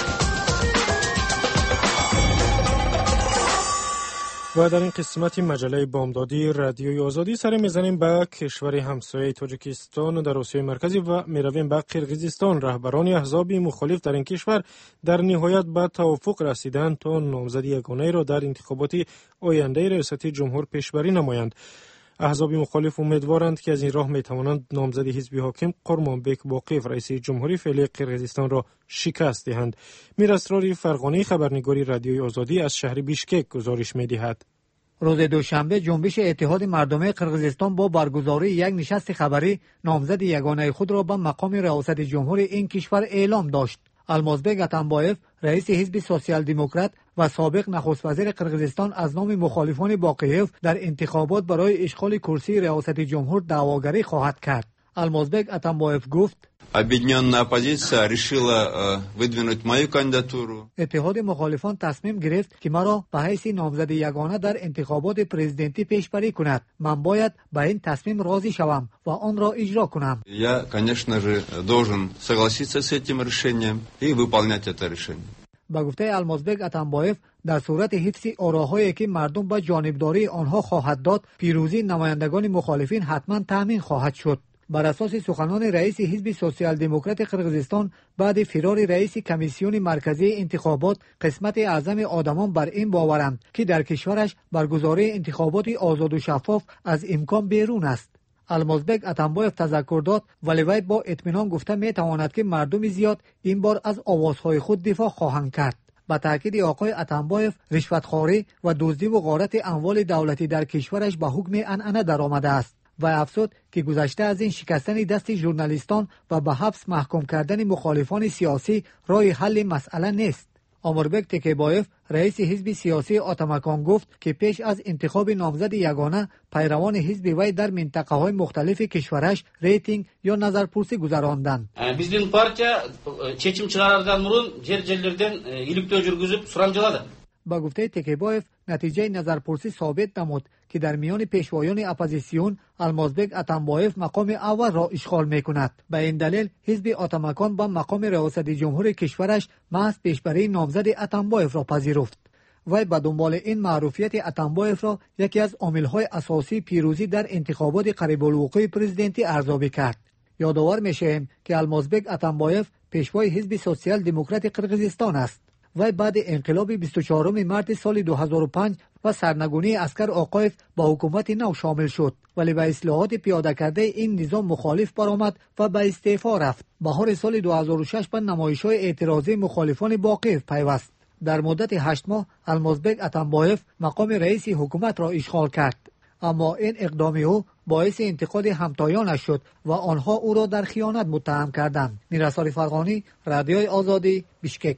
و در این قسمت مجله بامدادی رادیوی آزادی سر میزنیم به کشور همسایه تاجیکستان در آسیای مرکزی و میرویم به قرقیزستان. رهبران احزاب مخالف در این کشور در نهایت به توافق رسیدند تا نامزدی یگانه را در انتخابات آینده ریاست جمهور پیشبری نمایند. احزاب مخالف امیدوارند که از این راه میتوانند نامزد حزب حاکم قرمانبک باقیف رئیس جمهوری فعلی قرقیزستان را شکست دهند. میر اسرار فرغانی خبرنگاری رادیوی آزادی از شهر بیشکک گزارش می‌دهد. روز دوشنبه جنبش اتحاد مردمی قرقیزستان با برگزاری یک نشست خبری نامزد یگانه خود را به مقام ریاست جمهور این کشور اعلام داشت. المازبک اتنبایف رئیس حزب سوسیال دموکرات و سابق نخست وزیر قرقیزستان از نام مخالفان باقیف در انتخابات برای اشغال کرسی ریاست جمهور دعواگری خواهد کرد. المازبک اتنبایف گفت Объединенная оппозиция решила выдвинуть мою кандидатуру. اتحاد مخالفان تصمیم گرفت که مرا به حیث نامزد یگانه در انتخابات پرزیدنتی پیشبری کند. من باید به این تصمیم راضی شوم و آن را اجرا کنم. Я, конечно же, должен согласиться с этим решением и выполнять это решение. با گفته المازبک اتنبایف در صورت حفظ آراهایی که مردم به جانبداری آنها خواهد داد، پیروزی نمایندگان مخالفین حتما تامین خواهد شد. بر اساس سخنان رئیس حزب سوسیال دموکرات قرقیزستان بعد فرار رئیس کمیسیون مرکزی انتخابات، قسمت اعظم آدمان بر این باورند که در کشورش برگزاری انتخابات آزاد و شفاف از امکان بیرون است. المازبک اتنبایف تذکر داد ولی وی با اطمینان گفته می تواند که مردم زیاد این بار از آوازهای خود دفاع خواهند کرد. با تاکید آقای اتنبایف رشوتخواری و دزدی و غارت اموال دولتی در کشورش به حکم عنعنه درآمده است. و افزود که گذشته از این شکستن دست ژورنالیستان و به حبس محکوم کردن مخالفان سیاسی راه حل مسئله نیست. آمربک تکیبایف رئیس حزب سیاسی آتمکان گفت که پیش از انتخاب نامزد یگانه پیروان حزب وی در منطقه های مختلف کشورش ریتینگ یا نظرپرسی گذراندند. Bizning partiya chechim chiqarardan burun yer-yerlardan ilibtö жүргүзүп сурамжылады. با گفته تکیبایف نتیجه نظرپرسی ثابت نمود که در میان پیشوایان اپوزیسیون المازبک اتنبایف مقام اول را اشغال میکند. به این دلیل حزب آتمکان با مقام ریاست جمهور کشورش محض پیشبری نامزد اتنبایف را پذیرفت. وی به دنبال این معروفیت اتنبایف را یکی از عامل‌های اساسی پیروزی در انتخابات قریب الوقوع پرزیدنتی ارزیابی کرد. یادآور میشیم که المازبک اتنبایف پیشوای حزب سوسیال دموکرات قرقیزستان است. وی بعد انقلاب بیست و چهارم مارس سال دو هزار و پنج و سرنگونی عسکر آقایف با حکومت نو شامل شد ولی به اصلاحات پیاده کرده این نظام مخالف برآمد و به استعفا رفت. بهار سال دو هزار و شش به نمایش‌های اعتراضی مخالفان باقیف پیوست. در مدت هشت ماه المازبک اتنبایف مقام رئیس حکومت را اشغال کرد، اما این اقدام او باعث انتقاد همتایانش شد و آنها او را در خیانت متهم کردند. میر اسرار فرغانی، رادیوی آزادی، بیشکک.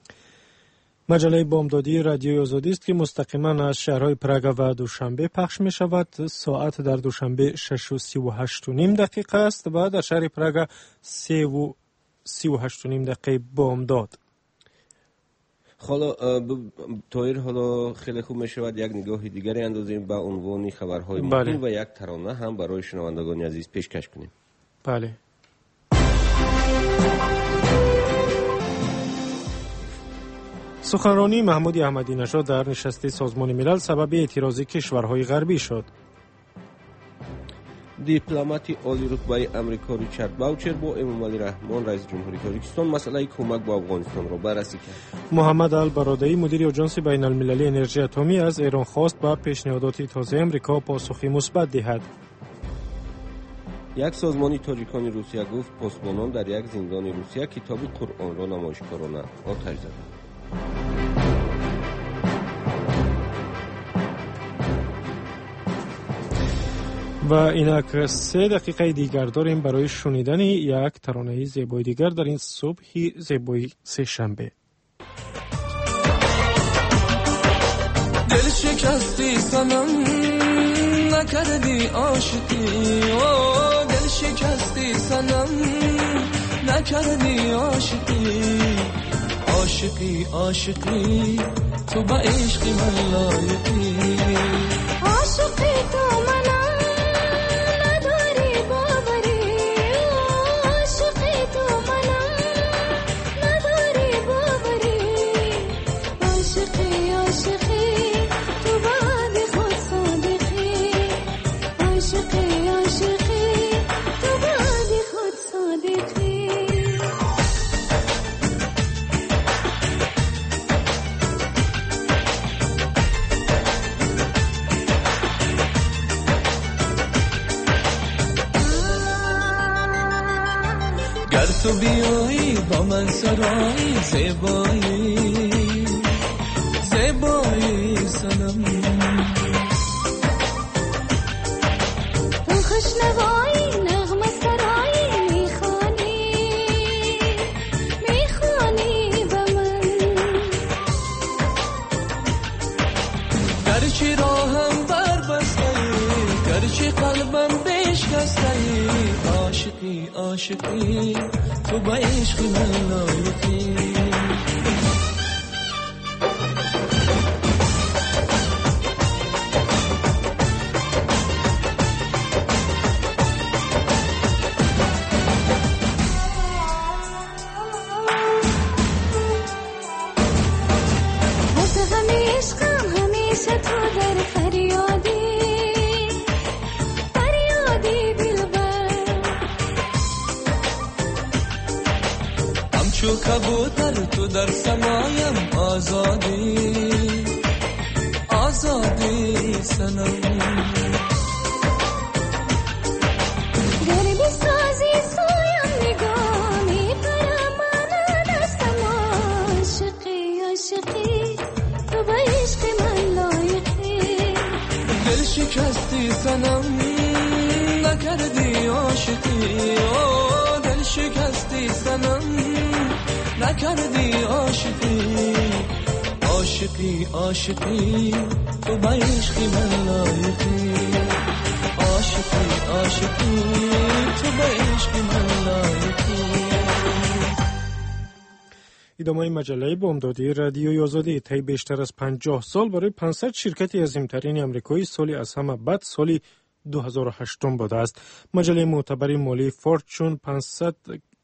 مجله بامدادی رادیوی آزادی است که مستقیما از شهرهای پراگ و دوشنبه پخش می شود. ساعت در دوشنبه شش و سی و هشت و نیم دقیقه است و در شهر پراگ سه و سی و هشت و نیم دقیقه بامداد. حالا تایر حالا خیلی خوب می شود یک نگاه دیگری اندازیم به عنوان خبرهای مهم و یک ترانه هم برای شنوندگان عزیز پیشکش کنیم. بله. سخنرانی محمود احمدی نژاد در نشست سازمان ملل سبب اعتراض کشورهای غربی شد. دیپلمات عالی رتبه آمریکا ریچارد باوچر با امامعلی رحمان رئیس جمهوری تاجیکستان مسئله کمک به افغانستان را بررسی کرد. محمد البرادعی مدیر آژانس بین المللی انرژی اتمی از ایران خواست به پیشنهادات تازه آمریکا پاسخی مثبت دهد. یک سازمان تاجیکان روسیه گفت پاسبانان در یک زندان روسیه کتاب قرآن را نمایشکارانه آتش زدند. و اینک سه دقیقه دیگر داریم برای شنیدن یک ترانه زیبای دیگر در این صبح زیبای سه شنبه. دل شکستی سنم نکردی عاشقی، دل شکستی سنم نکردی عاشقی، عاشقی عاشقی تو با عشق من لایقی، عاشقی تو منم نداری باوری، عاشقی گر تو بیایی با من سرایی زیبایی زیبایی سنم تو خوشنوایی نغمه سرایی میخوانی میخوانی به من گرچه راهم بر بسته گرچه قلبم بشکسته عاشقی عاشقی تو با عشق من لایقی واسه همه عشقم همیشه تو در فریادی فریادی دلبر همچو کبوتر تو در سمایم آزادی آزادی سنم گربی سازی سویم نگاه میپرم من دستم عاشقی عاشقی تو به عشق من لایقی دل شکستی سنم نکردی عاشقی او دل شکستی سنم نکردی عاشقی عاشقی عاشقی تو به عشق من لایقی عاشقی عاشقی تو به عشق من لایقی. ادامه مجله بامدادی رادیوی آزادی. طی بیشتر از پنجاه سال برای پانصد شرکت عظیم‌ترین آمریکایی سالی از همه بد سالی دو هزار و هشت بوده است. مجله معتبر مالی فورچون پانصد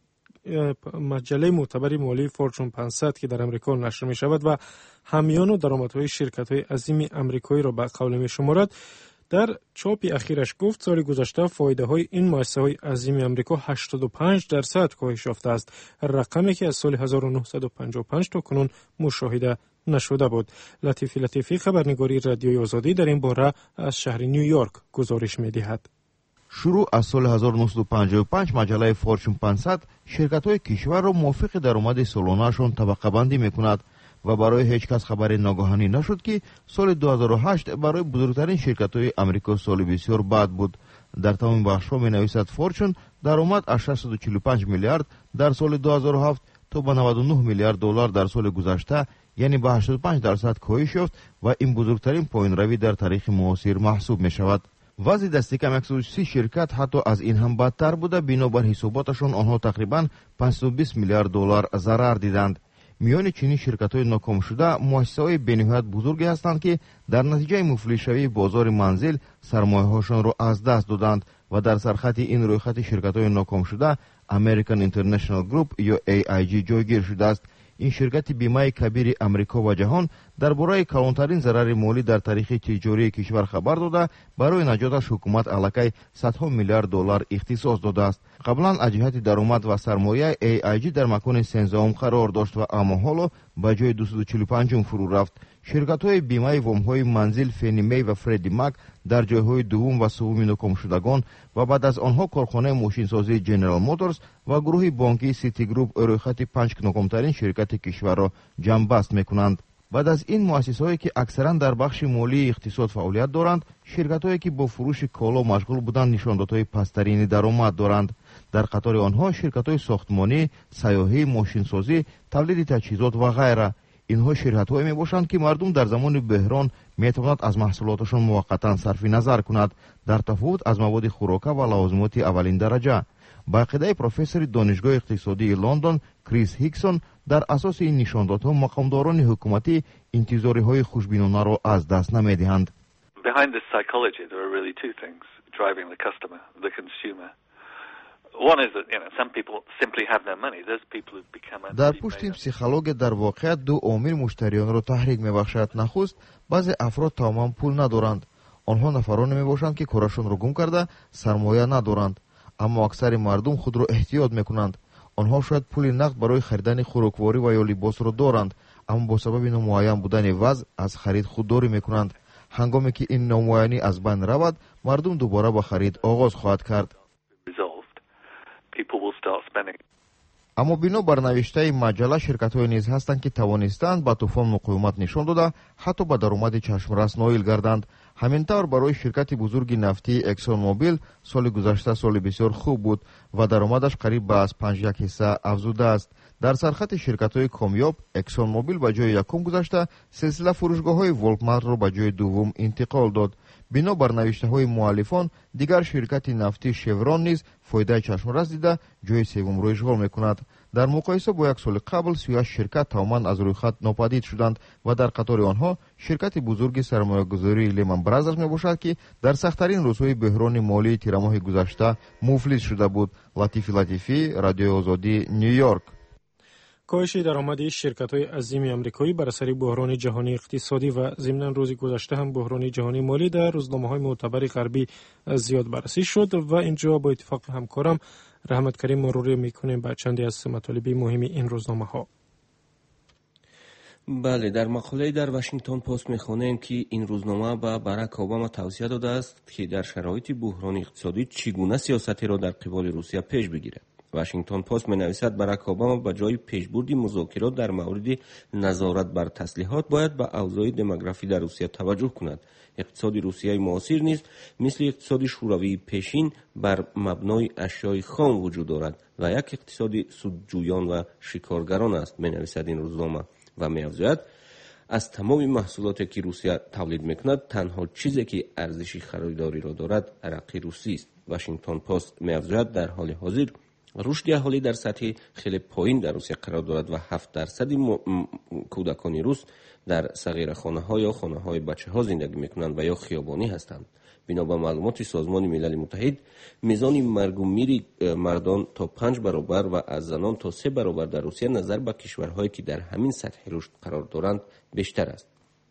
مجله معتبر مالی فورچون پانصد که در آمریکا نشر می شود و همیان و درآمدهای شرکت‌های عظیم آمریکایی را به قول می شمارد، در چاپ اخیرش گفت سال گذشته فایده های این مؤسسه های عظیم آمریکا هشتاد و پنج درصد کاهش یافته است، رقمی که از سال هزار و نهصد و پنجاه و پنج تا کنون مشاهده نشده بود. لطیفی لطیفی خبرنگاری رادیوی آزادی در این باره از شهر نیویورک گزارش می دهد. شروع از سال هزار و نهصد و پنجاه و پنج مجله فورچون پانصد شرکت‌های کشور را موافق درآمد سالانه‌شان طبقه بندی می‌کند و برای هیچ کس خبر ناگهانی نشد که سال دو هزار و هشت برای بزرگترین شرکت‌های آمریکا سال بسیار بد بود. در تمام بخش‌ها می‌نویسد فورچون درآمد از ششصد و چهل و پنج میلیارد در سال دو هزار و هفت تا به نود و نه میلیارد دلار در سال گذشته، یعنی به هشتاد و پنج درصد کاهش یافت و این بزرگترین پایین‌روی در تاریخ معاصر محسوب می‌شود. وضع دستی کم صد و سی شرکت حتی از این هم بدتر بوده. بنابر حساباتشان آنها تقریباً پانصد و بیست میلیارد دلار ضرر دیدند. میان چنین شرکت‌های ناکام شده مؤسسه‌های بین‌نهایت بزرگی هستند که در نتیجه مفلس‌شوی بازار منزل سرمایه‌هاشان را از دست دادند و در سرخط این رویخط شرکت‌های ناکام شده امریکن اینترنشنال گروپ یا ای آی جی جایگیر شده است. این شرکت بیمه کبیر امریکا و جهان درباره کلانترین ضرر مالی در تاریخ تجاری کشور خبر داده برای نجاتش حکومت الکی صدها میلیارد دلار اختصاص داده است. قبلا از جهت درآمد و سرمایه ای آی جی در مکان سیزدهم قرار داشت و اما حالا به جای دویست و چهل و پنج فرو رفت. شرکت‌های بیمه وام‌های منزل فنی می و فردی مک در جای‌های دوم و سوم ناکام شدگان و بعد از آنها کارخانه ماشینسازی جنرال موتورز و گروه بانکی سیتی گروپ روی خط پنج ناکام‌ترین شرکت کشور را جمع بست می‌کنند. بعد از این مؤسسه‌هایی که اکثراً در بخش مالی اقتصاد فعالیت دارند، شرکت‌هایی که با فروش کالا مشغول بودند نشاندادهای پست‌ترین درآمد دارند. در قطار آنها شرکت‌های ساختمانی، سیاحی، ماشینسازی، تولید تجهیزات و غیره. اینها شرکت‌هایی میباشند که مردم در زمان بحران میتواند از محصولاتشان موقتا صرف نظر کند، در تفاوت از مواد خوراکه و لوازمات اولین درجه. با عقیده پروفسور دانشگاه اقتصادی لندن کریس هیکسون، در اساس این نشاندادها مقامداران حکومتی انتظارهای خوشبینانه را از دست نمیدهند. Behind this psychology there are really two things driving the customer, the consumer. در پشت پسیخولوژی در واقعیت دو عامل مشتریان را تحریک میبخشد. نخست، بعضی افراد تمام پول ندارند. آنها نفرانی میباشند که کارشان را گم کرده سرمایه ندارند، اما اکثر مردم خود را احتیاط میکنند. آنها شاید پول نقد برای خریدن خوراکواری و یا لباس را دارند، اما با سبب نامعین بودن وضع از خرید خودداری میکنند. هنگامی که این نامعینی از بین رود، مردم دوباره با خرید آغاز خواهد کرد. people will start spending. اما بنا بر نوشته مجله شرکت‌های نیز هستند که توانستند با طوفان مقاومت نشان داده حتی به درآمد چشمرس نائل گردند. همین طور برای شرکت بزرگ نفتی اکسون موبیل سال گذشته سال بسیار خوب بود و درآمدش قریب به از پنج یک حصه افزوده است. در سرخط شرکت‌های کامیاب اکسون موبیل به جای یکم گذشته سلسله فروشگاه‌های والمارت را به جای دوم انتقال داد. بنا بر نوشته‌های مؤلفان دیگر شرکت نفتی شورون نیز فایده چشمرس دیده جای سوم را اشغال می‌کند. در مقایسه با یک سال قبل سی و هشت شرکت تماما از روی خط ناپدید شدند و در قطار آنها شرکت بزرگ سرمایه‌گذاری لیمن برادرز میباشد که در سخت‌ترین روزهای بحران مالی تیر ماه گذشته مفلس شده بود. لطیفی لطیفی، رادیو آزادی، نیویورک. کاهش درآمد شرکت‌های عظیم آمریکایی بر اثر بحران جهانی اقتصادی و ضمن روز گذشته هم بحران جهانی مالی در روزنامه‌های معتبر غربی زیاد بررسی شد و اینجا با اتفاق همکارم رحمت کریم مرور می‌کنیم به چندی از مطالب مهم این روزنامه‌ها. بله، در مقاله در واشنگتن پست می‌خوانیم که این روزنامه به باراک اوباما توصیه داده است که در شرایط بحران اقتصادی چگونه سیاستی را در قبال روسیه پیش بگیرد. واشنگتن پست می‌نویسد باراک اوباما به جای پیشبرد مذاکرات در مورد نظارت بر تسلیحات باید به اوضاع دموگرافی در روسیه توجه کند. اقتصاد روسیه معاصر نیز مثل اقتصاد شوروی پیشین بر مبنای اشیاء خام وجود دارد و یک اقتصاد سودجویان و شکارگران است، می‌نویسد این روزنامه و می‌افزاید از تمام محصولاتی که روسیه تولید می‌کند تنها چیزی که ارزش خریداری را دارد عرق روسی است. واشنگتن پست می‌افزاید در حال حاضر رشد اهالی در سطح خیلی پایین در روسیه قرار دارد و هفت درصد م... کودکان روس در صغیرخانه‌ها یا خانه‌های بچه‌ها زندگی می‌کنند و یا خیابانی هستند. بنا به معلومات سازمان ملل متحد میزان مرگ و میر مردان تا پنج برابر و از زنان تا سه برابر در روسیه نظر به کشورهایی که در همین سطح رشد قرار دارند بیشتر است.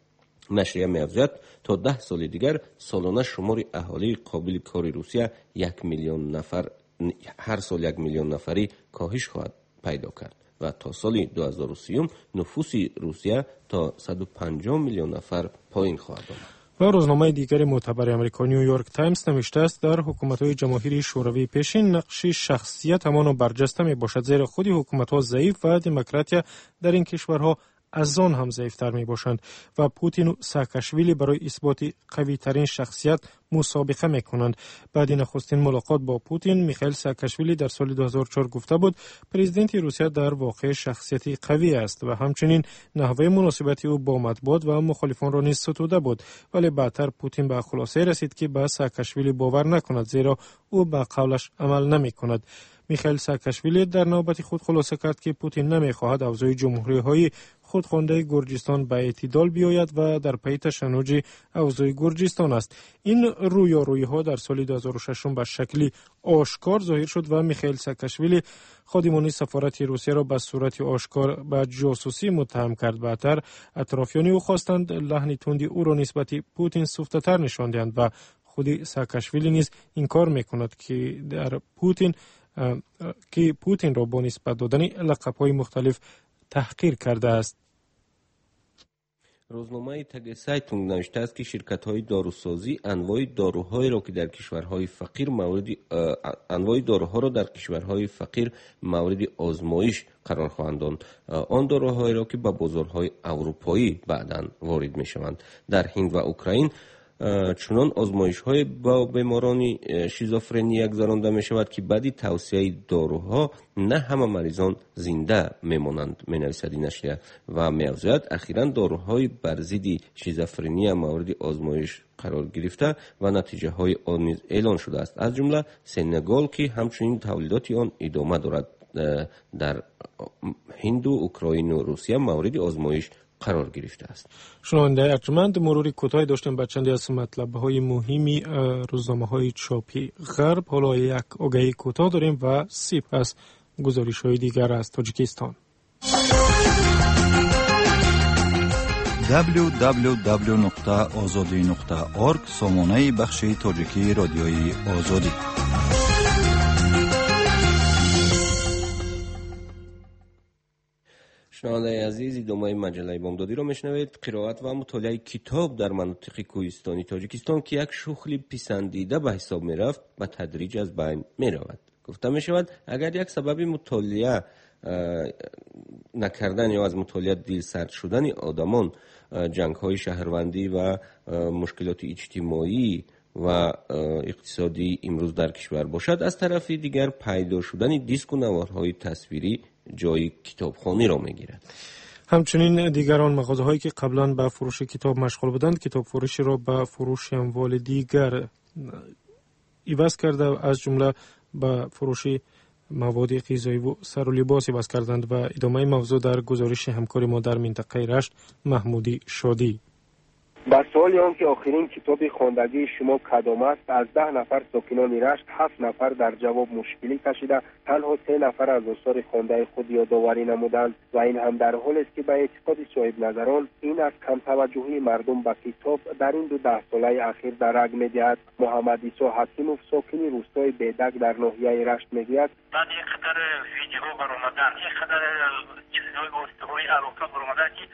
نشریه می‌افزاید تا ده سال دیگر سالانه شمار اهالی قابل کار روسیه یک میلیون نفر هر سال یک میلیون نفری کاهش خواهد پیدا کرد و تا سال دو هزار و سی نفوس روسیه تا صد و پنجاه میلیون نفر پایین خواهد آمد. و روزنامه دیگر معتبر آمریکا نیویورک تایمز نوشته است در حکومت‌های جماهیری شوروی پیشین نقش شخصیت همان و برجسته میباشد، زیرا خود حکومت‌ها ضعیف و دموکراتیا در این کشورها از آن هم ضعیفتر می باشند و پوتین و ساکاشویلی برای اثبات قوی ترین شخصیت مسابقه می کنند. بعد نخستین ملاقات با پوتین، میخائیل ساکاشویلی در سال دو هزار و چهار گفته بود پرزیدنت روسیه در واقع شخصیتی قوی است و همچنین نحوه مناسبت او با مطبوعات و مخالفان را نیز ستوده بود، ولی بعدتر پوتین به خلاصه رسید که به ساکاشویلی باور نکند، زیرا او به قولش عمل نمی کند. میخائیل ساکاشویلی در نوبت خود خلاصه کرد که پوتین نمیخواهد اوضاع جمهوری‌های خودخوانده گرجستان به اعتدال بیاید و در پی تشنج اوضاع گرجستان است. این رویارویی‌ها در سال دو هزار و شش به شکلی آشکار ظاهر شد و میخائیل ساکاشویلی خادمان سفارت روسیه را به صورت آشکار به جاسوسی متهم کرد. بعدتر اطرافیان او خواستند لحن تند او را نسبت پوتین سفت‌تر نشان دهند و خود ساکاشویلی نیز انکار میکند که در پوتین که پوتین را با نسبت دادن لقب‌های مختلف تحقیر کرده است. روزنامه تگ سایتونگ نوشته است که شرکت‌های داروسازی انواع داروهایی را که در کشورهای فقیر مورد انواع داروها را در کشورهای فقیر مورد آزمایش قرار خواهند داد. آن داروهایی را که به بازارهای اروپایی بعداً وارد می‌شوند. در هند و اوکراین چنان آزمایش های با بیماران شیزوفرنی گذرانده می شود که بعد توصیه داروها نه همه مریضان زنده می مانند، می نویسد این نشریه و می افزاید اخیراً داروهای بر ضد شیزوفرنی مورد آزمایش قرار گرفته و نتیجه های آن نیز اعلان شده است، از جمله سنگال که همچنین تولیدات آن ادامه دارد. در هند و اوکراین و روسیه مورد آزمایش قرار گرفته است. شنونده ارجمند، مروری کوتاهی داشتیم به چندی از مطلب‌های مهمی روزنامه‌های چاپی غرب. حالا یک آگهی کوتاه داریم و سپس گزارش‌های دیگر از تاجیکستان. دبلیو دبلیو دبلیو نقطه آزادی نقطه اورگ سامانه بخش تاجیکی رادیوی آزادی. شنونده عزیز، ادامه مجله بامدادی را میشنوید. قرائت و مطالعه کتاب در مناطق کوهستانی تاجیکستان که یک شغل پسندیده به حساب میرفت به تدریج از بین میرود. گفته می شود اگر یک سبب مطالعه نکردن یا از مطالعه دل سرد شدن آدمان جنگ های شهروندی و مشکلات اجتماعی و اقتصادی امروز در کشور باشد، از طرف دیگر پیدا شدن دیسک و نوارهای تصویری جای کتابخوانی را میگیرد. همچنین دیگران مغازه هایی که قبلا به فروش کتاب مشغول بودند کتاب فروشی را به فروش اموال دیگر عوض کرده، از جمله به فروش مواد غذایی و سر و لباس عوض کردند. و ادامه موضوع در گزارش همکار ما در منطقه رشت محمودی شادی. با سوال آن که آخرین کتاب خواندگی شما کدام است، از ده نفر ساکنان رشت هفت نفر در جواب مشکلی کشیده، تنها سه نفر از آثار خوانده خود یادآوری نمودند و این هم در حالی است که به اعتقاد صاحب نظران این از کم توجهی مردم به کتاب در این دو ده ساله اخیر در رگ می‌دهد. محمد عیسی حکیموف ساکن روستای بیدک در ناحیه رشت میگوید بعد یک قدر ویدیوها برآمدن، یک قدر چیزهای گفتگوهای علاقه برآمدن که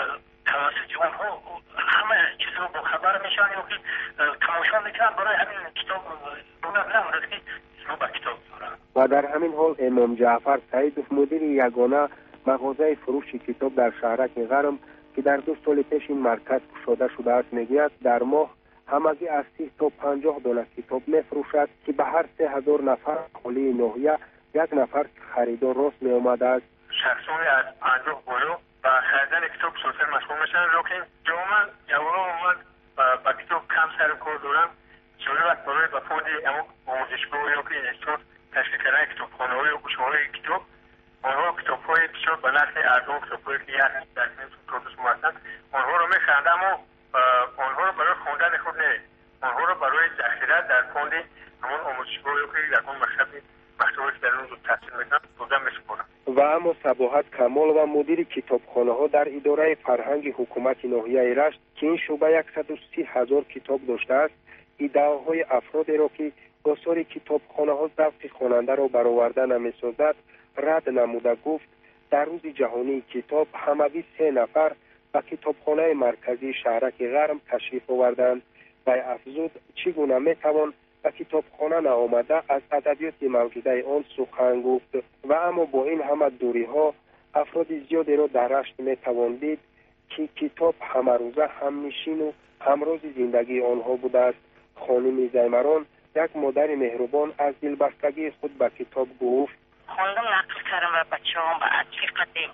توسط اونها همه چیزها با خبر میشن یا که تماشا میکنن، برای همین کتاب بودن نمونده که رو به کتاب دارن. و در همین حال امام جعفر سعیدوف مدیر یگانه مغازه فروش کتاب در شهرک غرم که در دو سال پیش این مرکز گشوده شده است میگوید در ماه همگی از سی تا پنجاه دلار کتاب میفروشد که به هر سه هزار نفر اهالی ناحیه یک نفر خریدار راست میآمده است. شخصان از پنجاه بالا و خریدن کتاب سوسر مشغول میشن، لیکن جوما جوانان اومد با کتاب کم سر کار دارن، ضرورت برای به فوند آموزشگاه یا که انستیتوت تشکیل کردن کتابخانه‌ها یا گوشه‌های کتاب، آنها کتاب‌های بسیار به نرخ ارزان، کتاب‌هایی که یک در کنارشون پروتوس هستند، آنها رو می‌خرند، اما آنها رو برای خواندن خود نه، آنها رو برای ذخیره در فوند همون آموزشگاه یا که در اون مکتب مکتبی که در اون تحصیل می‌کنن بودن می‌سپارند. و اما صباحت کمال و مدیر کتابخانه ها در اداره فرهنگ حکومت ناحیه رشت که این شعبه صد و سی هزار کتاب داشته است، ادعاهای افرادی را که آثار کتابخانه ها ذوق خواننده را برآورده نمی‌سازد رد نموده گفت در روز جهانی کتاب همگی سه نفر به کتابخانه مرکزی شهرک غرم تشریف آوردند و افزود چگونه میتوان و کتابخانه نآمده از ادبیات موجوده آن سخن گفت. و اما با این همه دوری ها افراد زیادی را در رشت میتوان دید که کتاب همه روزه همنشین و همراز زندگی آنها بوده است. خانم زیمران یک مادر مهربان از دلبستگی خود به کتاب گفت خواندم نقل کردم و بچه هم به حقیقت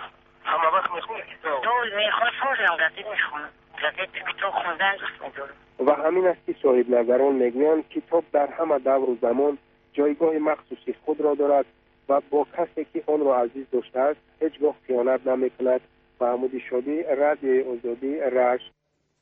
همه وقت میخونم کتاب دول میخواست هم گذید میخونم گذید کتاب خوندن دوست میدارم. و همین است که صاحب نظران میگویند کتاب در همه دور و زمان جایگاه مخصوصی خود را دارد و با کسی که آن را عزیز داشته است هیچگاه خیانت نمیکند. محمود شادی، رادیوی آزادی، رشت.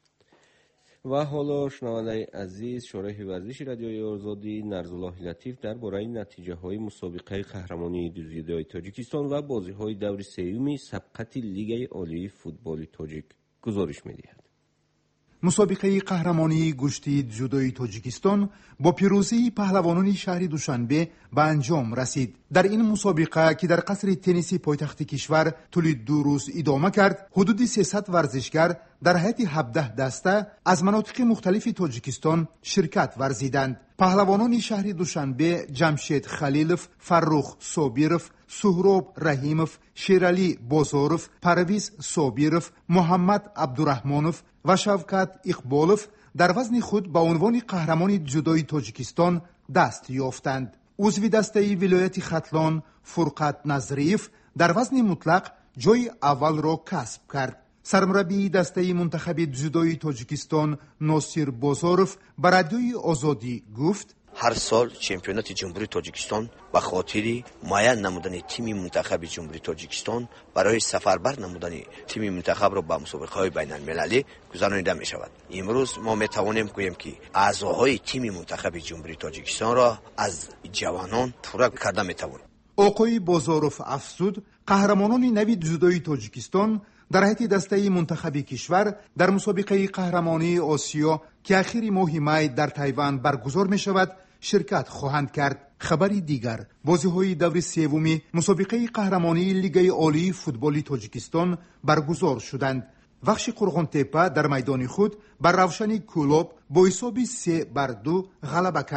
و حالا شنونده عزیز، شورای ورزشی رادیوی آزادی نرزالله لطیف درباره نتیجه های مسابقه قهرمانی جوجودوی تاجیکستان و بازی های دور سوم سبقت لیگ عالی فوتبال تاجیک گزارش می‌دهد. مسابقه قهرمانی گشتی جودوی تاجیکستان با پیروزی پهلوانان شهر دوشنبه به انجام رسید. در این مسابقه که در قصر تنیسی پایتخت کشور طول دو روز ادامه کرد، حدود سیصد ورزشگر در هیئت هفده دسته از مناطق مختلف تاجیکستان شرکت ورزیدند. پهلوانان شهر دوشنبه جمشید خلیلوف، فرخ صابیروف، سهراب رحیموف، شیرالی بازاروف، پرویز صابیروف، محمد عبدالرحمانوف و شوکت اقبالوف در وزن خود به عنوان قهرمان جودوی تاجیکستان دست یافتند. عضو دسته ولایت ختلان فرقت نظریف در وزن مطلق جای اول را کسب کرد. سرمربی دسته منتخب جودوی تاجیکستان ناصر بازاروف به رادیوی آزادی گفت هر سال چمپیونات جمهوری تاجیکستان به خاطر معین نمودن تیم منتخب جمهوری تاجیکستان برای سفربر نمودن تیم منتخب را به مسابقه‌های بین المللی گذرانیده می شود. امروز ما می توانیم گوییم که اعضاهای تیم منتخب جمهوری تاجیکستان را از جوانان پورا کرده می توانیم. آقای بازاروف افزود قهرمانان نوی جودوی تاجیکستان در هیئت دسته منتخب کشور در مسابقه قهرمانی آسیا که اخیر ماه می در تایوان برگزار می شود شرکت خواهند کرد. خبری دیگر، بازی‌های دور سوم مسابقه قهرمانی لیگ عالی فوتبال تاجیکستان برگزار شدند. وخش قرغن‌تپه در میدان خود بر روشن کلوب با حساب سه بر دو غلبه کرد.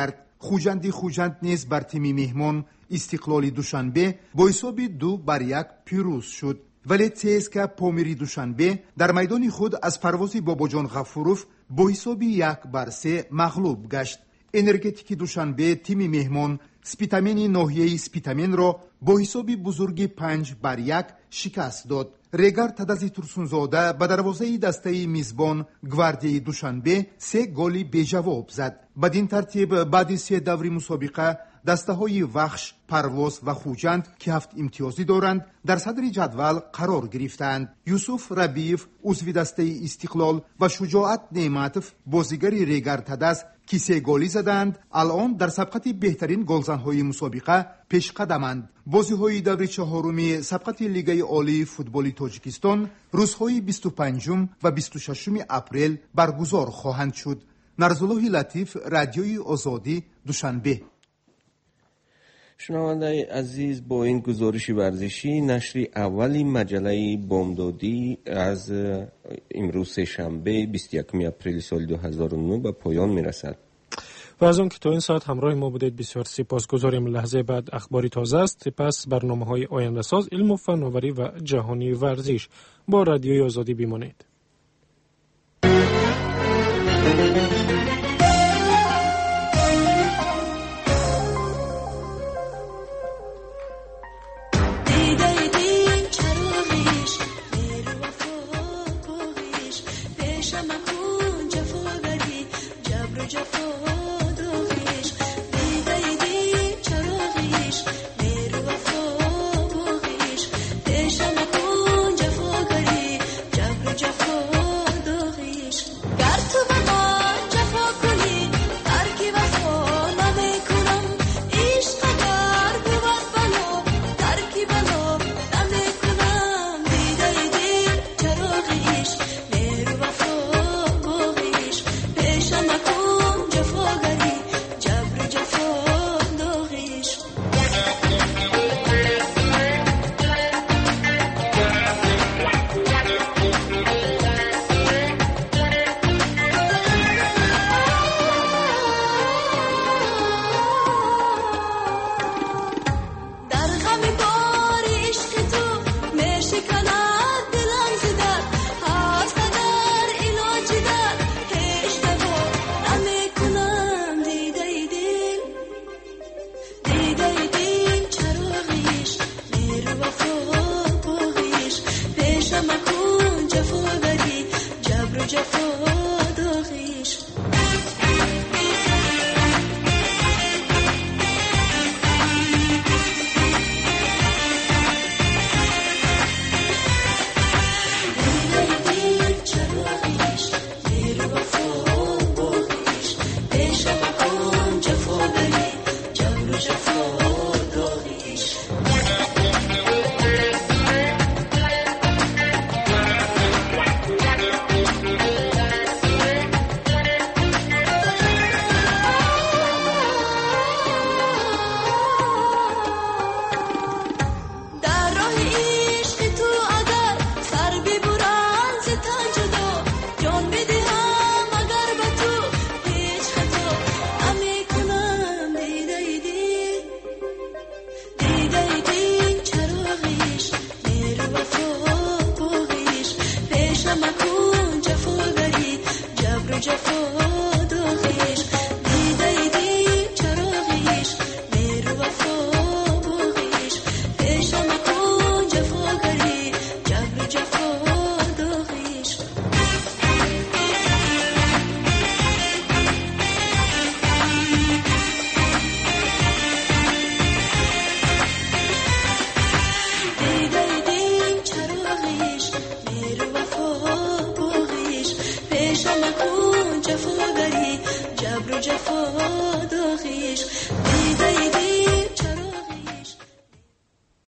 خوجندی خوجند نیز بر تیم مهمان استقلال دوشنبه با حساب دو بر یک پیروز شد. ولی تسکا پومیری دوشنبه در میدان خود از پرواز باباجان غفوروف با حساب یک بر سه مغلوب گشت. انرژتیک دوشنبه تیم مهمان سپیتامین ناحیه سپیتامین را با حساب بزرگ پنج بر یک شکست داد. رگار تدازی ترسونزاده به دروازه دسته میزبان گواردیای دوشنبه سه گلی به جواب زد. بدین ترتیب بعد سه دوری مسابقه دسته های وخش، پرواز و خوجند که هفت امتیازی دارند در صدر جدول قرار گرفتند. یوسف ربیف عضو دسته استقلال و شجاعت نعمتوف بازیگر رگار تداز که سه گلی زدند الان در سبقت بهترین گلزن‌های مسابقه پیش قدمند. بازی‌های دور چهارم سبقت لیگ عالی فوتبال تاجیکستان روزهای بیست و پنجم و بیست و ششم اپریل برگزار خواهند شد. نرزالله لطیف، رادیوی آزادی، دوشنبه. شنونده عزیز، با این گزارش ورزشی نشر اولی مجله بامدادی از امروز شنبه بیست و یکم اپریل سال دو هزار و نه به پایان میرسد. و از اون که تا این ساعت همراه ما بودید بسیار سپاسگزاریم. لحظه بعد اخباری تازه است، سپس برنامه‌های آینده ساز، علم و فناوری و جهانی ورزش. با رادیوی آزادی بمانید.